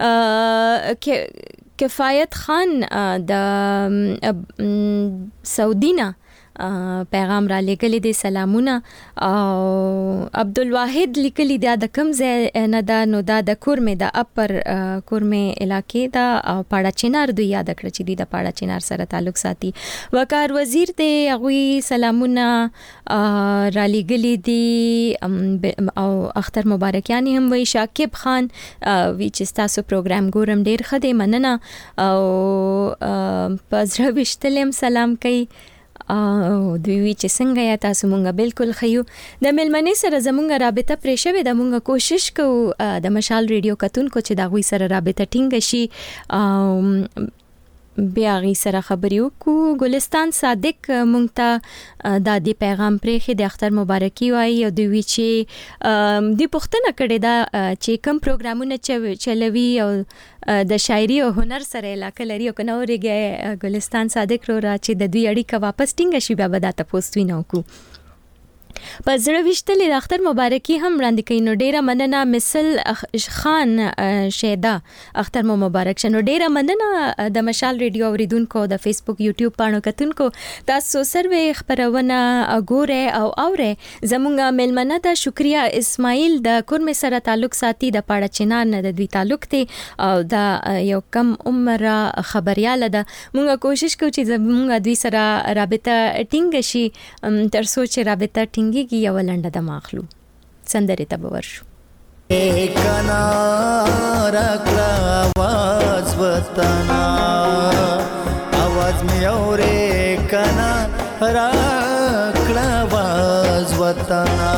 کفایت خان د سعودینا پیغام را لګلې دي سلامونه او عبدالواحد لیکلي دا د کم ځای نه دا نو دا د کورمې د اپر کورمې علاقې دا او پاړه چینار دوی یاد کړ چې د پاړه چینار سره تعلق ساتي وقار وزیر دی هغه سلامونه را لګلې دي او اختر مبارکیان هم وی شاکب خان وی چې تاسو پروګرام ګورم ډیر خدای مننه او پزړه وشتلم سلام کوي او دوی چې څنګه یا تاسو مونږه بالکل خيو د ملمنې سره زمونږه رابطه پرې شوه د مونږه کوشش کوو د مشال ریډیو کتونکو چې دا غوي سره رابطه ټینګ شي بیا غي سره خبريو کو ګلستان صادق مونږ ته د دې پیغام پرې د اختر مبارکي وایي او دوی چې د پښتنه کړي دا چې کوم پروګرامونه چلوي او د شاعري او هنر سره علاقه لري او کنه ورګه ګلستان صادق رو را چې د دوی اړیکه واپس ټینګ شي بیا به دا تاسو وینئ کو پزړه وشتلې د اختر مبارکي هم وړاندې کین نو ډیره مننه مثل خان شیدا اختر مو مبارک شنو ډیره مننه د مشال ریډیو اوریدونکو د فیسبوک یوټیوب پاڼو کتونکو تاسو سروي خبرونه ګوره او اوره زمونږه ملمنه د شکریا اسماعیل د کورمې سره تعلق ساتي د پاړه چینار نه د دوی تعلق دی او دا یو کم عمره خبرياله ده مونږه کوشش کوو چې زمونږه دوی سره رابطه ټینګ شي تر سوچ رابطه ټینګ کی یو لنډه د ماخلو سندره ته ورشو کنا راکړه आवाज وطنا आवाज می اورې کنا راکړه आवाज وطنا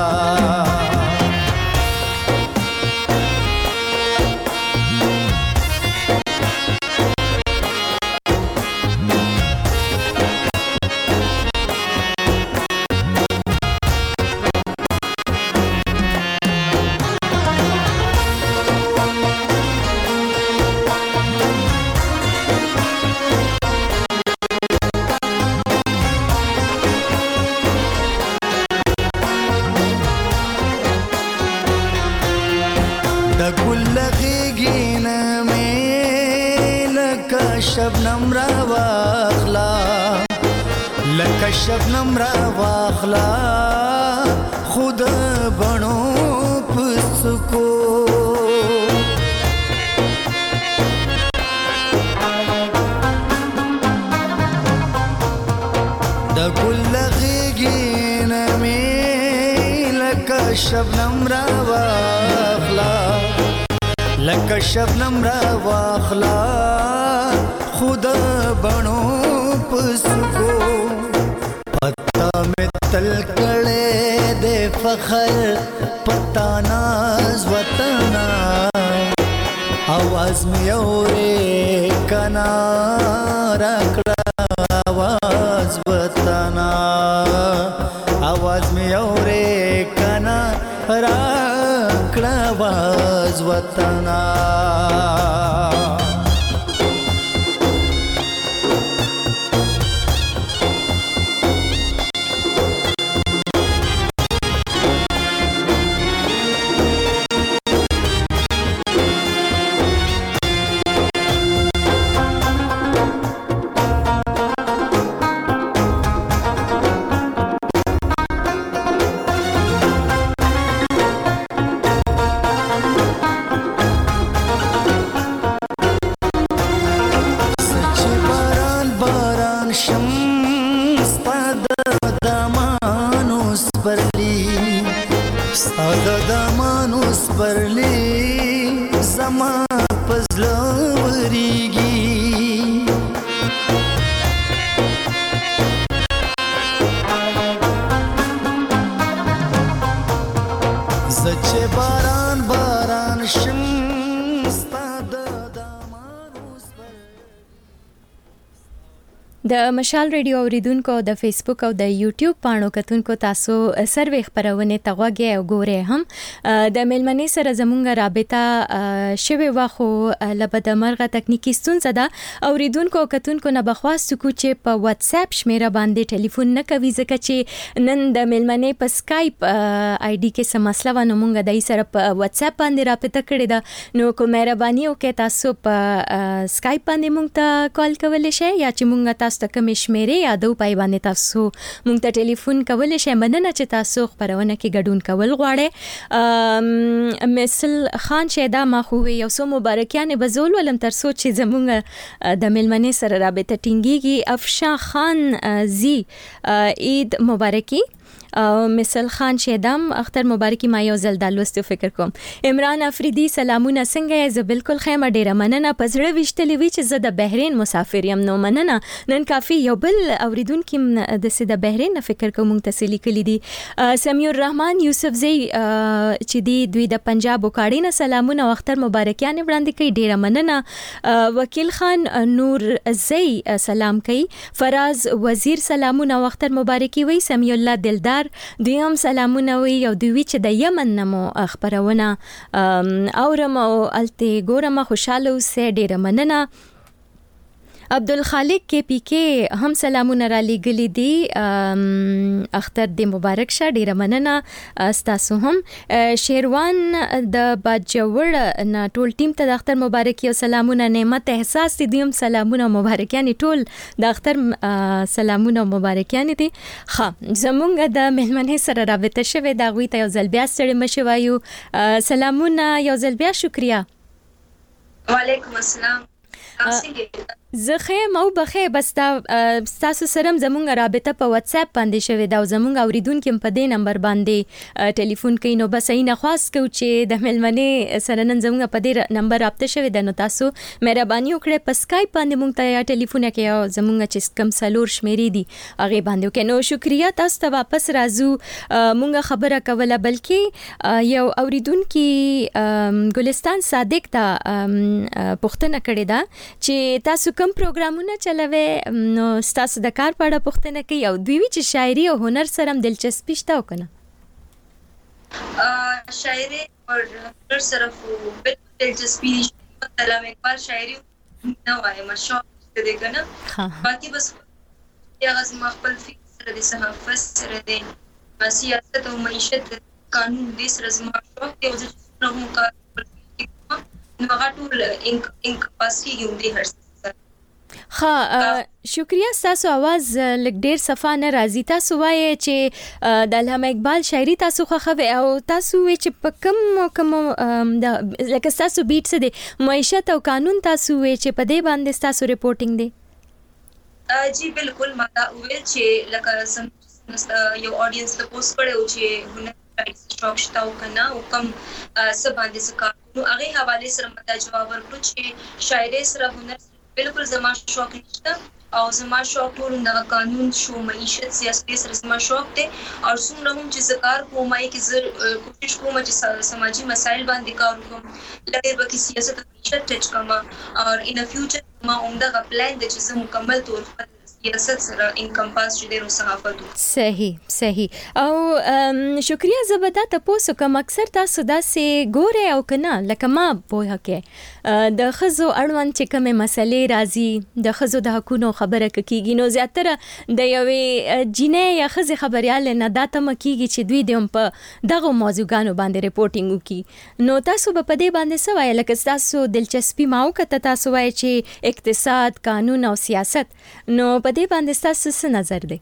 شبنم را واخلا لکه شبنم را واخلا خود بنو پسکو د ګل غیګین می لکه شبنم را واخلا لکه شبنم را واخلا خود بنو پسکو پتا میں تل کڑے دے فخر پتا ناز وطنا آواز میں اورے کنا راکړه आवाज وطنا आवाज می اورې کنا راکړه आवाज وطنا د مشال ریډیو اوریدونکو د فیسبوک او د یوټیوب پاڼو کتونکو تاسو سروې خبرونه تغوږی او ګوره هم د ملمنې سره زمونږ رابطه شوه واخو لبد مرغه تکنیکی ستونزه ده اوریدونکو کتونکو نه بخواست کو چې په واتس اپ شمیره باندې ټلیفون نه کوي ځکه چې نن د ملمنې په سکایپ آی ډی کې سم مسله ونه مونږ دای سره په واتس اپ باندې رابطه کړې ده نو کوم مهرباني وکړئ تاسو په سکایپ باندې مونږ ته کال کولای شئ یا چې مونږ تاسو ته کوم شمیرې یادو پای باندې تاسو مونږ ته ټلیفون کولای شئ مننه چې تاسو خبرونه کې ګډون کول غواړئ مثل خان شیدا ما خو یو سو مبارکیانه بزول ولم تر سوچ چې زمونږ د ملمنې سره رابطه ټینګيږي افشا خان زی عید مبارکي مثل خان شیدام اختر مبارکي ما یو زل د لوستو فکر کوم عمران افریدي سلامونه څنګه زه بالکل خیمه ډیره مننه پزړه وشتلې وی چې زه د بحرین مسافر یم نو مننه نن کافي یو بل اوریدونکو د سید بحرین فکر کوم تسلی کلی دي سمیع الرحمن یوسف زی چې دی دوی د پنجاب وکاړي نه سلامونه اختر مبارکیانه وړاندې کوي ډیره مننه وکیل خان نور زی سلام کوي فراز وزیر سلامونه اختر مبارکي وی سمیع الله دلدار دویم سلامونه وی او دوی چې د یمن نمو خبرونه اورم او الته ګورم خوشاله اوسه ډیره مننه عبدالخالق کے پی کے هم سلامونه را لګلی دي اختر د مبارک شه ډیره مننه تاسو هم شیروان د باجوړ نه ټول ټیم ته د اختر مبارکي او سلامونه نعمت احساس دي هم سلامونه مبارکیان ټول د اختر سلامونه مبارکیان دي ها زمونږ د مهمنه سره رابطه شوه دا غوي ته یو ځل بیا ستړي مشوایو سلامونه یو ځل بیا شکریا وعلیکم السلام زخه مو بخه بس تاسو سره زمونږ رابطه په واتس اپ باندې شوه دا زمونږ اوریدونکو په دې نمبر باندې ټلیفون کوي نو بس نه خاص کو چې د ملمنې سره نن زمونږ په دې نمبر رابطه شوه د نو تاسو مهرباني وکړئ په سکایپ باندې مونږ ته ټلیفون کوي او زمونږ چې کم سلور شمیرې دي هغه باندې وکړئ نو شکریا تاسو ته واپس راځو مونږ خبره کوله بلکې یو اوریدونکو ګلستان صادق ته پوښتنه کړې ده چې تاسو کوم پروګرامونه چلوي نو تاسو د کار په اړه پوښتنه کوي او دوی چې شاعري او هنر سره هم دلچسپي شته وکنه شاعري او هنر سره په دلچسپي شته مې کار شاعري نه وایم شوق دې کنه باقي بس یا غزما خپل فکر سره د صحافت سره د سیاست او معیشت قانون دې سره زما شوق دی او زه نو کار نو غاټول انک پاسي ګوندي هر ها شکریہ تاسو आवाज لګ ډیر صفه نه راځي تاسو وایي چې د علامه اقبال شاعري تاسو خوښوي او تاسو وایي چې په کوم لکه تاسو بیت څه دي معیشت او قانون تاسو وایي چې په دې باندې تاسو ریپورتینګ دي جی بالکل ما دا ویل چې لکه سم یو اډینس ته پوسټ کړو چې هنر شوق شته او کنه او کوم سباندې سکا نو هغه حواله سره مته جواب ورکړو چې شاعري سره هنر بالکل زما شوق نشته او زما شوق ټول د قانون شو معیشت سیاست سره زما شوق دی او څومره هم چې زکار کومای کې زه کوشش کوم چې سماجی مسایل باندې کار وکړم لکه به کې سیاست او معیشت ټچ کوم او ان فیوچر ما عمدغه پلان د چې زه مکمل طور خپل سیاست سره انکمپاس چې د صحافت صحیح او شکریہ زبدا تاسو کوم اکثر تاسو داسې ګوره او کنه لکه ما پوهه کې د خزو اړوند چې کومه مسلې راځي د خزو د حقونو خبره کیږي نو زیاتره د یوې جنې یا خزي خبريال نه داتم کیږي چې دوی د په دغه موضوعګانو باندې ریپورتینګ وکي نو تاسو په دې باندې سوای لکه تاسو دلچسپي ماو کته تاسو وای چې اقتصاد قانون او سیاست نو په دې باندې تاسو څه نظر دی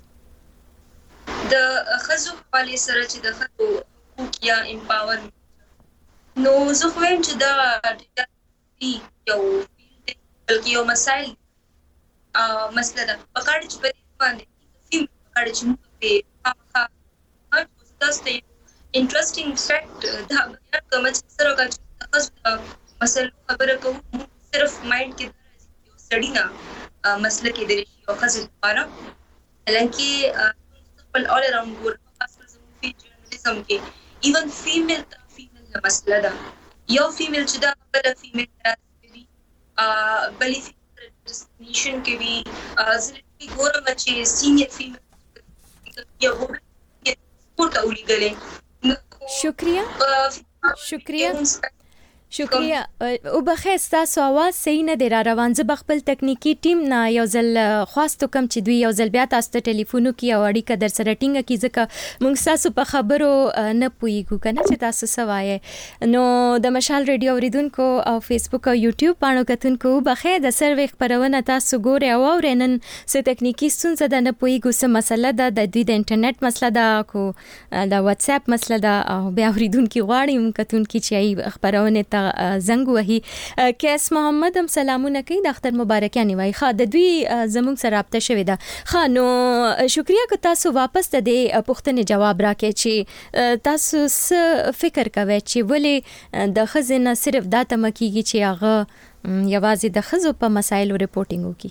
د خزو حواله سره چې د خزو حقوق یا امپاور نو زه خو هم چې دا یو بلکې یو مسایل مسله ده په کار چې په دې باندې فیم کار چې موږ په تاسو ته انټرېسټینګ فیکټ دا بیان کوم چې سره کا خزو مسله خبره کوم صرف مایند کې یو سړی نه مسله کې درې او خزو لپاره حالانکه خپل اول اراوند ګور خاصه زموږ په جرنالیزم کې ایون فیمیل مسله ده یو فیمیل چې دا بل فیمیل راځي بلې فیمیل ډیسکریمینیشن کې وی زه ګورم چې سینیئر فیمیل یو ورته ولېږلې شکریہ او بخیر تاسو आवाज صحیح نه دی را روان زه بخپل تکنیکی ټیم نه یو ځل خواستو کم چې دوی یو ځل بیا تاسو ته ټلیفون وکي او اړیکه در سره ټینګه کی ځکه موږ تاسو په خبرو نه پویګو کنه چې تاسو سوای نو د مشال ریډیو اوریدونکو او فیسبوک او یوټیوب باندې کتونکو بخیر د سروې خبرونه تاسو ګوري او ورنن څه تکنیکی ستونزه ده نه پویګو څه مسله ده د دوی د انټرنیټ مسله ده کو د واتس اپ مسله ده او بیا اوریدونکو غواړي کتونکو چې خبرونه زنګ وهي کیس محمد هم سلامونه کوي د اختر مبارکانه وای خا د دوی زموږ سره رابطه شوې ده خا نو شکریہ که تاسو واپس ته د پوښتنې جواب راکې چې تاسو څه فکر کوئ چې ولې د خزینه صرف دا تم کیږي چې هغه یوازې د خزو په مسایلو ریپورتینګ وکي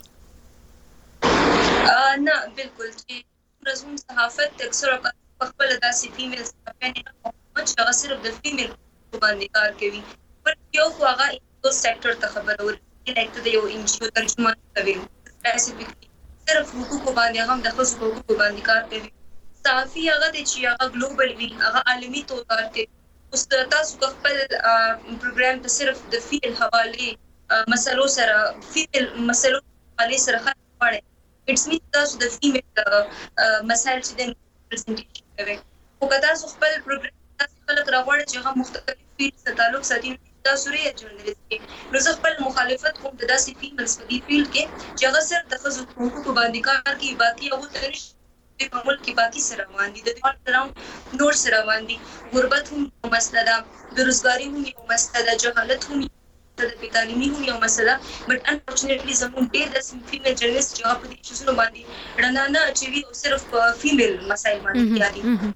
نه بالکل چې رسوم صحافت اکثر خپل داسې فیمیل نه چې صرف د فیمیل باندې کار کوي پر یو هغه یو سېکټر ته خبره ورکړي لکه د یو انجیو ترجمه کوي سپیسیفیکلی صرف حقوق باندې هم د خصوصي حقوق باندې کار کوي صحافي هغه د چې هغه ګلوبل وی هغه عالمي تور کار کوي اوس تاسو خپل پروګرام ته صرف د فیل حواله مسلو سره فیل مسلو حواله سره خبره اټس می تاسو د فیمیل مسائل چې د پریزنټیشن کوي او که تاسو خپل پروګرام تاسو خلک راوړل چې هغه مختلف فیلډ سره تعلق ساتي تاسو لري جرنالیست کې نو زه خپل مخالفت کوم د داسې فیمیلز په دې فیلډ کې چې هغه صرف د خزو حقوقو باندې کار کوي باقي هغه ترش په ملک کې باقي سره باندې د ډیولپمنټ نور سره باندې غربت هم مسله ده بیروزګاری هم یو مسله ده جهالت هم د تعلیمي هم یو مسله بټ انفورچونټلی زموږ ډېر د فیمیل جرنالیست چې هغه په دې شوزونو باندې رڼا نه اچوي او صرف فیمیل مسایل باندې یادي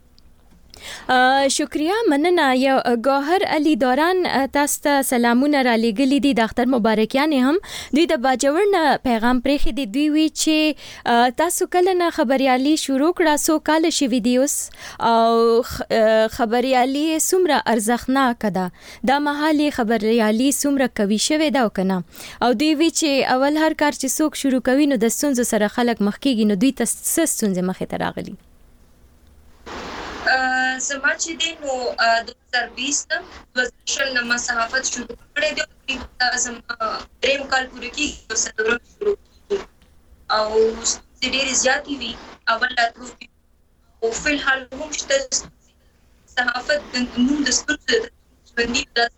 شکریہ مننه یو گوهر علي دوران تاسو ته سلامونه را لګلې دي د اختر مبارکیانه هم دوی د باجوړ نه پیغام پرېخي دي دوی وی چې تاسو کله نه خبريالي شروع کړه سو کال شي ویډیوز او خبريالي سمره ارزښتناک ده د محلي خبريالي سمره کوي شوی دا کنه او دوی وی چې اول هر کار چې څوک شروع کوي نو د ستونزو سره خلک مخ کیږي نو دوی ته ستونزې مخې ته راغلي زما چې دی نو 2020 نه ما صحافت شروع کړې دی زما دریم کال پوره کېږي سره شروع کېږي او ډېرې زیاتې وي اول راتلو او فی الحال هم شته صحافت د نوم د ستونزو ژوندي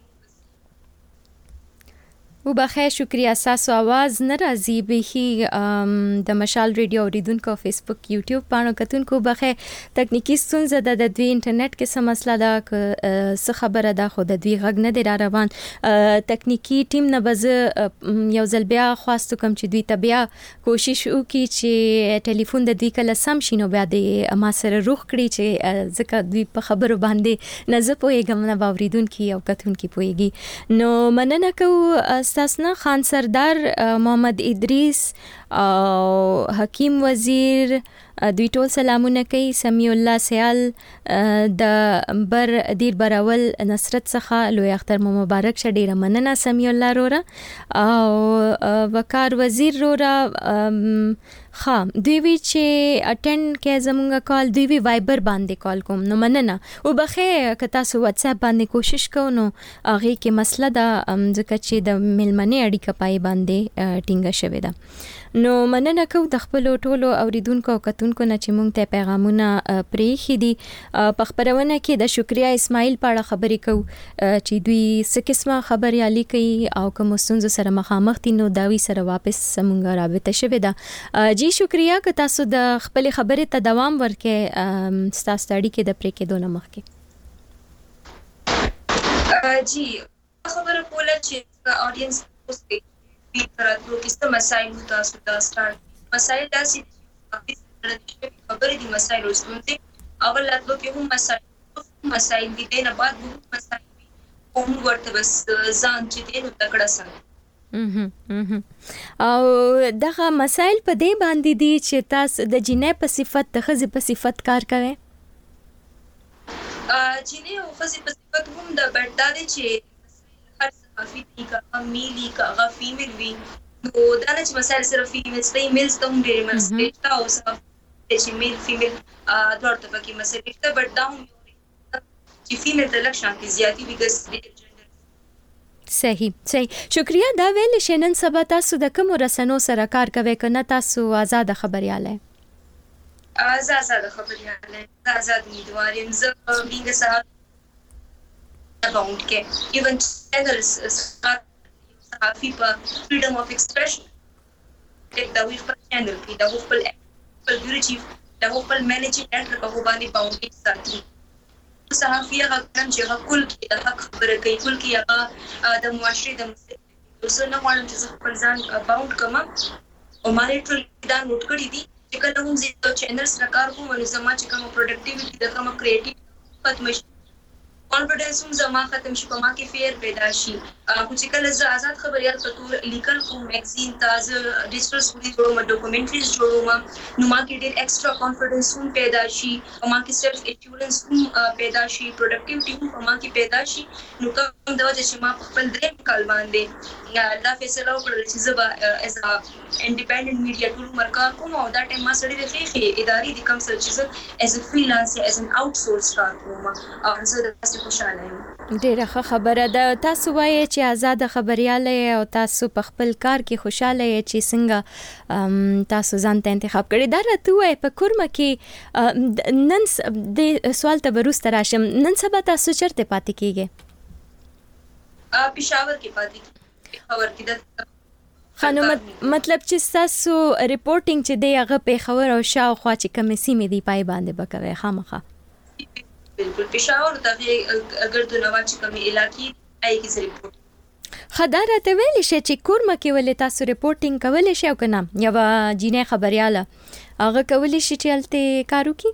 او بخیر شکریہ تاسو आवाज ناراضي به د مشال ریډیو اوریدونکو فیسبوک یوټیوب باندې کتونکو بخیر تکنیکی ستونزه د دوی انټرنیټ کې څه مسله ده څه خبره ده خو د دوی غږ نه دی را روان تکنیکی ټیم نه بز یو ځل بیا خواستو کوم چې دوی ته بیا کوشش وکړي چې ټلیفون د دوی کله سم شي نو بیا د ما سره روغ کړي چې ځکه دوی په خبرو باندې نه زه پوهیږم نه باوریدونکي او کتونکي پوهیږي نو مننه کوو استاسنا خان سردار محمد ادریس او حکیم وزیر دوی ټول سلامونه کوي. سمیع الله سیال د بر دیر براول نصرت څخه لوی اختر مو مبارک شه. ډیره مننه سمیع الله رورا او وقار وزیر رورا. دوی وی چې اټند کې زمونږه کال دوی وی وایبر باندې کال کوم نو مننه او بخې که تاسو واتس اپ باندې کوشش کوو نو هغه کې مسله دا ځکه چې د ملمنې اړیکه پای باندې ټینګه شوې ده. نو مننه کوم د خپل ټولو اوریدونکو او کتونکو نه چې مونږ ته پیغامونه پرېښي دي. په خبرونه کې د شکریا اسماعیل په اړه خبرې کوو چې دوی څه قسمه خبريالي کوي او کوم ستونزو سره مخامخ دي نو دا وی سره واپس مونږ رابطه شوې ده. جی شکریا که تاسو د خپل خبرې ته دوام ورکې ستاسو اړیکې د پرې کېدو نه مخکې. جی خبره کوله چې اډینس اوسې تراتلو کې څه مسایل تاسو ته سٹارټ مسایل داسې خبرې دي مسایل اوسې اول راتلو کې هم مسایل دي نه بعد هم مسایل هم ورته بس ځان چې دې نو تکړه سره او دغه مسایل په دې باندې دي چې تاسو د جنې په صفت د خزي په صفت کار کوئ. جنې او خزي په صفت هم د بردادي چې هر صحافي دي کا میلی کا فیمیل وی نو دا چې مسایل صرف فیمیلز ته میلز ته هم ډېر مسایل تا او چې میل فیمیل دورته پکې مسایل ته بردا هم چې فیمیل ته لکشان کې زیاتی ویګس صحیح شکریہ. دا ویل شنن سبا تاسو د کوم رسنو سره کار کوي کنه تاسو آزاد خبرياله؟ آزاد خبرياله آزاد امیدواریم زه بینګ سره اکاؤنٹ کې ایون چینلز صحافي په فریډم اف ایکسپریشن دا وی په چینل کې دا خپل بیورو چیف دا خپل منیجینګ ډایریکټر په باندې باونډ ساتي. صحافي هغه کوم چې هغه کول کې د حق خبره کوي کول کې هغه د معاشري د مسلې نه غواړم چې زه خپل ځان باونډ کوم او ما ټول دا نوٹ کړی دي چې کله هم زه چینلز راکار کوم نو زما چې کوم پروډکټیویټي د کوم کریټیو ختم شي کانفیډنس هم زما ختم شي په ما کې فیر پیدا شي. خو چې کله زه آزاد خبريال په تور لیکل کوم میگزین تازه ډیجیټل سټوري جوړوم ډاکومنټریز جوړوم نو ما کې ډېر ایکسترا کانفیډنس هم پیدا شي او ما کې سیلف ایشورنس هم پیدا شي پروډکټیویټي هم په ما کې پیدا شي. نو کوم د وجه چې ما خپل دریم کال باندې الله فیصله وکړه چې زه از انډیپندنت میډیا ټول مرکار کوم او دا ټیم ما سره د خېخي اداري د کم سره چې زه از فریلانس از ان اوټ سورس کار کوم او زه خوشاله یم. ډیره ښه خبره ده. تاسو وایي چې آزاد خبرياله او تاسو په خپل کار کې خوشاله یې چې څنګه تاسو ځان ته انتخاب کړی. دا راته وایي په کورمه کې نن د سوال ته وروسته راشم نن سبا تاسو چرته پاتې کیږئ؟ پېښور کې پاتې کیږم. پېښور کې د خانم مطلب چې تاسو ریپورټینګ چې دی هغه پېښور او شاوخوا چې کومې سیمې دی پای باندې بکوي خامخا بالکل پېښور دغه ګردونوا چې کومې علاقې آی کې ریپورټ خدای ته ویل شي چې کورمه کې ولې تاسو ریپورټینګ کولای شئ او کنه یا جنې خبرياله هغه کولای شي چې الته کار وکړي؟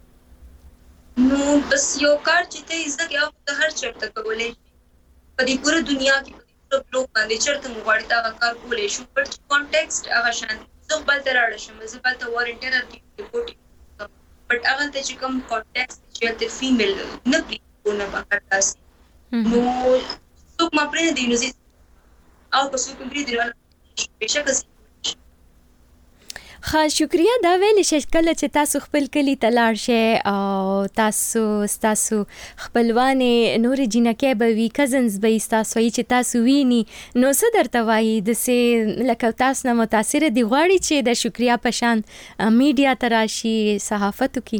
نو بس یو کار چې ته زده کې او هر چرته کولای شي په دې پوره دنیا کې په ټول لوک باندې چرته مغواړي دا کار کولای شي بټ کانټیکسټ هغه شان زه بل تر اړه شم زه بل ته وارنټر ریپورټ بټ هغه ته چې کوم کانټیکسټ چې ته فیمیل نه پریونه باندې نو څوک ما پرې دی نو زه او په څوک پرې دی نو بشک ښه شکریہ. دا ویل شي کله چې تاسو خپل کلی ته لاړ شئ او تاسو خپلوانې نورې جینکې به وي کزنز به تاسو وایي چې تاسو ویني نو څه درته وایي داسې لکه تاسو نه متاثره دي غواړي چې د شکریہ په شان میډیا ته راشي صحافت وکړي؟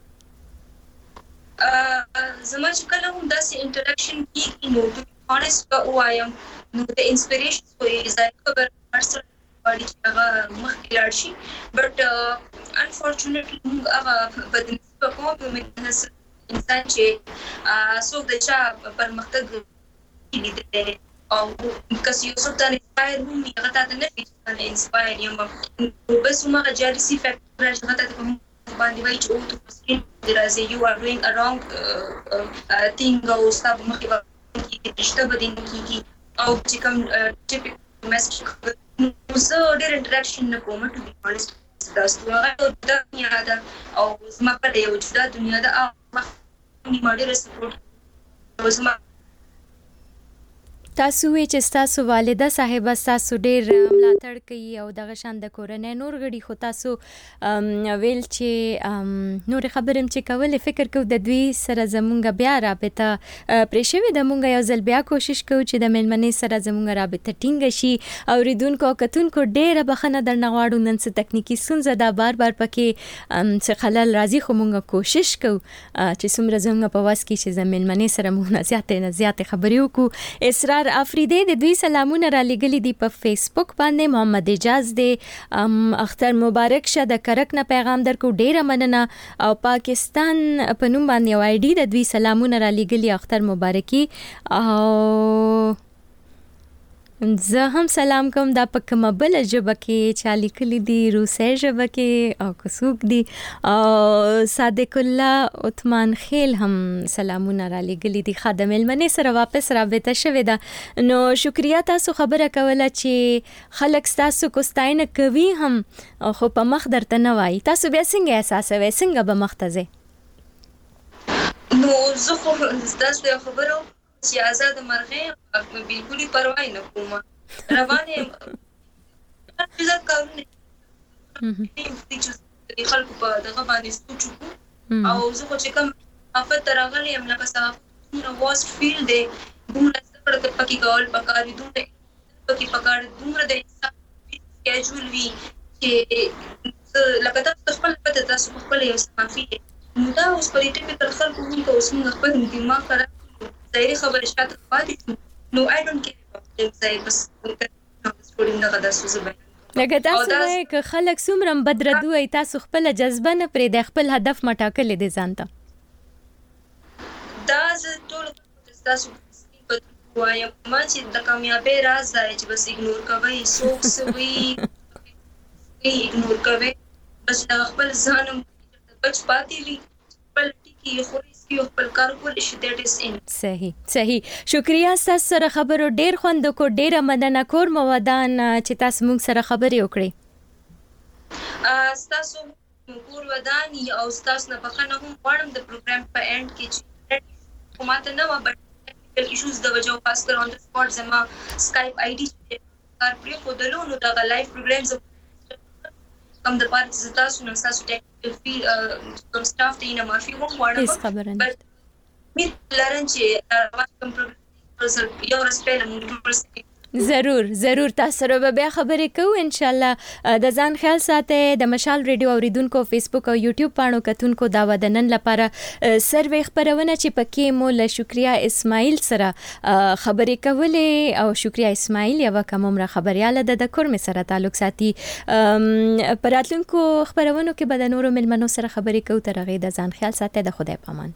زما چې کله هم داسې انټراکشن کېږي نو ټو اونیسټ به ووایم نو د انسپریشن خو یې ځای خبر هر څه غواړي چې هغه مخکې لاړ شي بټ انفارچونیټلی موږ هغه بدنصیبه کوم انسان چې څوک د چا پرمختګ لیدلی او که یو څوک ته انسپایر هم وي هغه تا ته نه وي چې ته انسپایر یم نو بس هماغه جالسي فیکټر راشي هغه ته په باندې وایي چې او ته سکرین دې راځي یو آر ډوینګ ا رانګ تھینګ او ستا به مخکې به کېږي رشته به دې نه کېږي او چې کوم ټیپیکل میسج زه ډېر انټراکشن نه کوم ټو بي اونست تاسو هغه د دنیا ده او زما په یو جدا دنیا ده او ما ډېر سپورټ زما تاسو وی چې تاسو والده صاحب تاسو ډیر ملاتړ کوي او دغه شان د کورنۍ نور غړي خو تاسو ویل چې نور خبرم چې کول فکر کو د دوی سره زمونږ بیا رابطه پرېښوي د مونږ یو ځل بیا کوشش کوو چې د مېلمنې سره زمونږ رابطه ټینګه شي او ریدونکو او کتونکو ډیره بخنه درنه غواړو نن څه تکنیکی ستونزه دا بار پکې څه خلل راځي خو مونږ کوشش کوو چې څومره زمونږ په واس کې چې د مېلمنې سره مونږ نه زیاتې خبرې وکړو اسرار افریدی د دوی سلامونه را لګلی دی په فیسبوک باندې محمد اجاز دی اختر مبارک شه د کرک نه پیغام درکو ډیره مننه او پاکستان په نوم باندې یو آی ډی د دوی سلامونه را لګلی اختر مبارکي او زه هم سلام کوم دا په کومه بل ژبه کې چا لیکلي دي روسي ژبه کې او کڅوک دي او صادق الله عثمان خیل هم سلامونه را لګلي دي خادم المنې سره واپس رابطه شوې ده نو شکریا تاسو خبره کوله چې خلک تاسو کو ستاینه کوي هم خو په مخ درته نه وایي تاسو بیا څنګه احساسوي څنګه به مخ ته ځئ نو زه خو تاسو یو خبرو چې آزاد مرغه بالکل پروا نه کوم روانه عزت کارونه چې خلکو په دغه باندې سوچو او زه خو چې کوم افت راغلی یم لکه څنګه نو واست فیل دی دومره څه پکې کول پکاري دومره پکې پکار دومره د انسان کیجول وی چې لکه تاسو خپل پته تاسو خپل یو صحافي نو دا اوس په ټیپیکل خلکو کې اوس موږ خپل دماغ سره ظاهري خبره شاته پاتې نو آی ډونټ کیر اباوت بس سټوري نه غدا سوزه لکه تاسو وایي که خلک څومره بدردو ای تاسو خپل جذبه نه پرې د خپل هدف مټاکلې دي ځانته دا زه ټول تاسو وایم ما چې د کامیابی راز دی چې بس اګنور کوئ څوک سوي اګنور کوئ بس خپل ځان بچ پاتې وي خپل ټکی خوري خپل کار کول شي دیٹ از ان صحیح شکریا تاسو سره خبرو ډیر خوند کو ډیره مننه کور مودان چې تاسو موږ سره خبرې وکړې تاسو کور ودان او تاسو نه بخنه هم غواړم د پروګرام په اند کې چې کومه نه و بټ ایشوز د وجو خاص کر اون د سپورټ زما سکایپ آی ډی کار پرې کو دلونو دا لایف پروګرامز کم د پاره چې تاسو نو تاسو ټیکنیکل فی کوم سټاف ته نه معافي وغواړم مې لرم چې کوم پروګرام یو رسپیل موږ ضرور تاسو سره بیا خبرې کوو ان شاء الله د ځان خیال ساتئ د مشال ریډیو اوریدونکو فیسبوک او یوټیوب پاڼو کتونکو دا ودنن لپاره سروې خبرونه چې پکې مو له شکریا اسماعیل سره خبرې کولې او شکریا اسماعیل یو کومه خبرياله د کورم سره تعلق ساتي پراتلونکو خبرونو کې به د نورو ملمنو سره خبرې کوو تر هغه د ځان خیال ساتئ د خدای پامان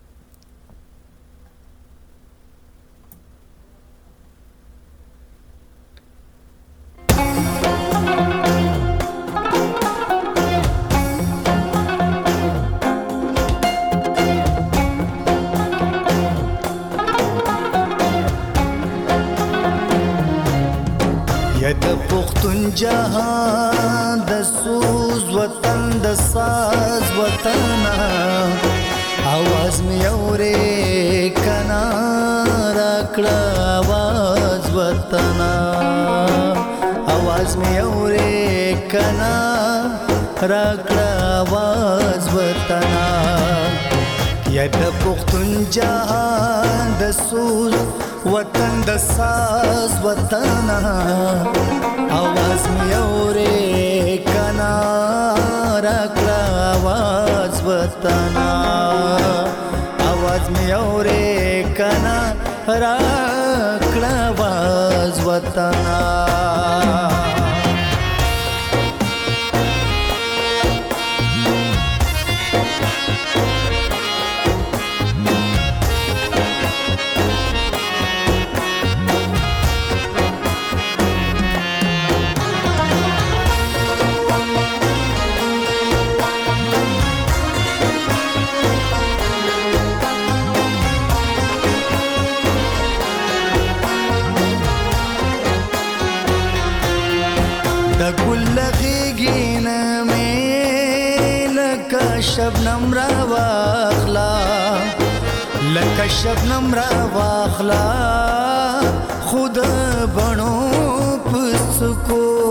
د پختون جهان د سوز وطن د ساز وطن आवाज می اورې کنا راکړه आवाज وطن आवाज می اورې کنا راکړه आवाज وطن یا د پختون جهان د سوز وطن د ساز وطن आवाज می اورې کنا راکړه आवाज وطن आवाज می اورې کنا راکړه आवाज وطن شبنم را واخلا لکه شبنم را واخلا خود بڼو پسکو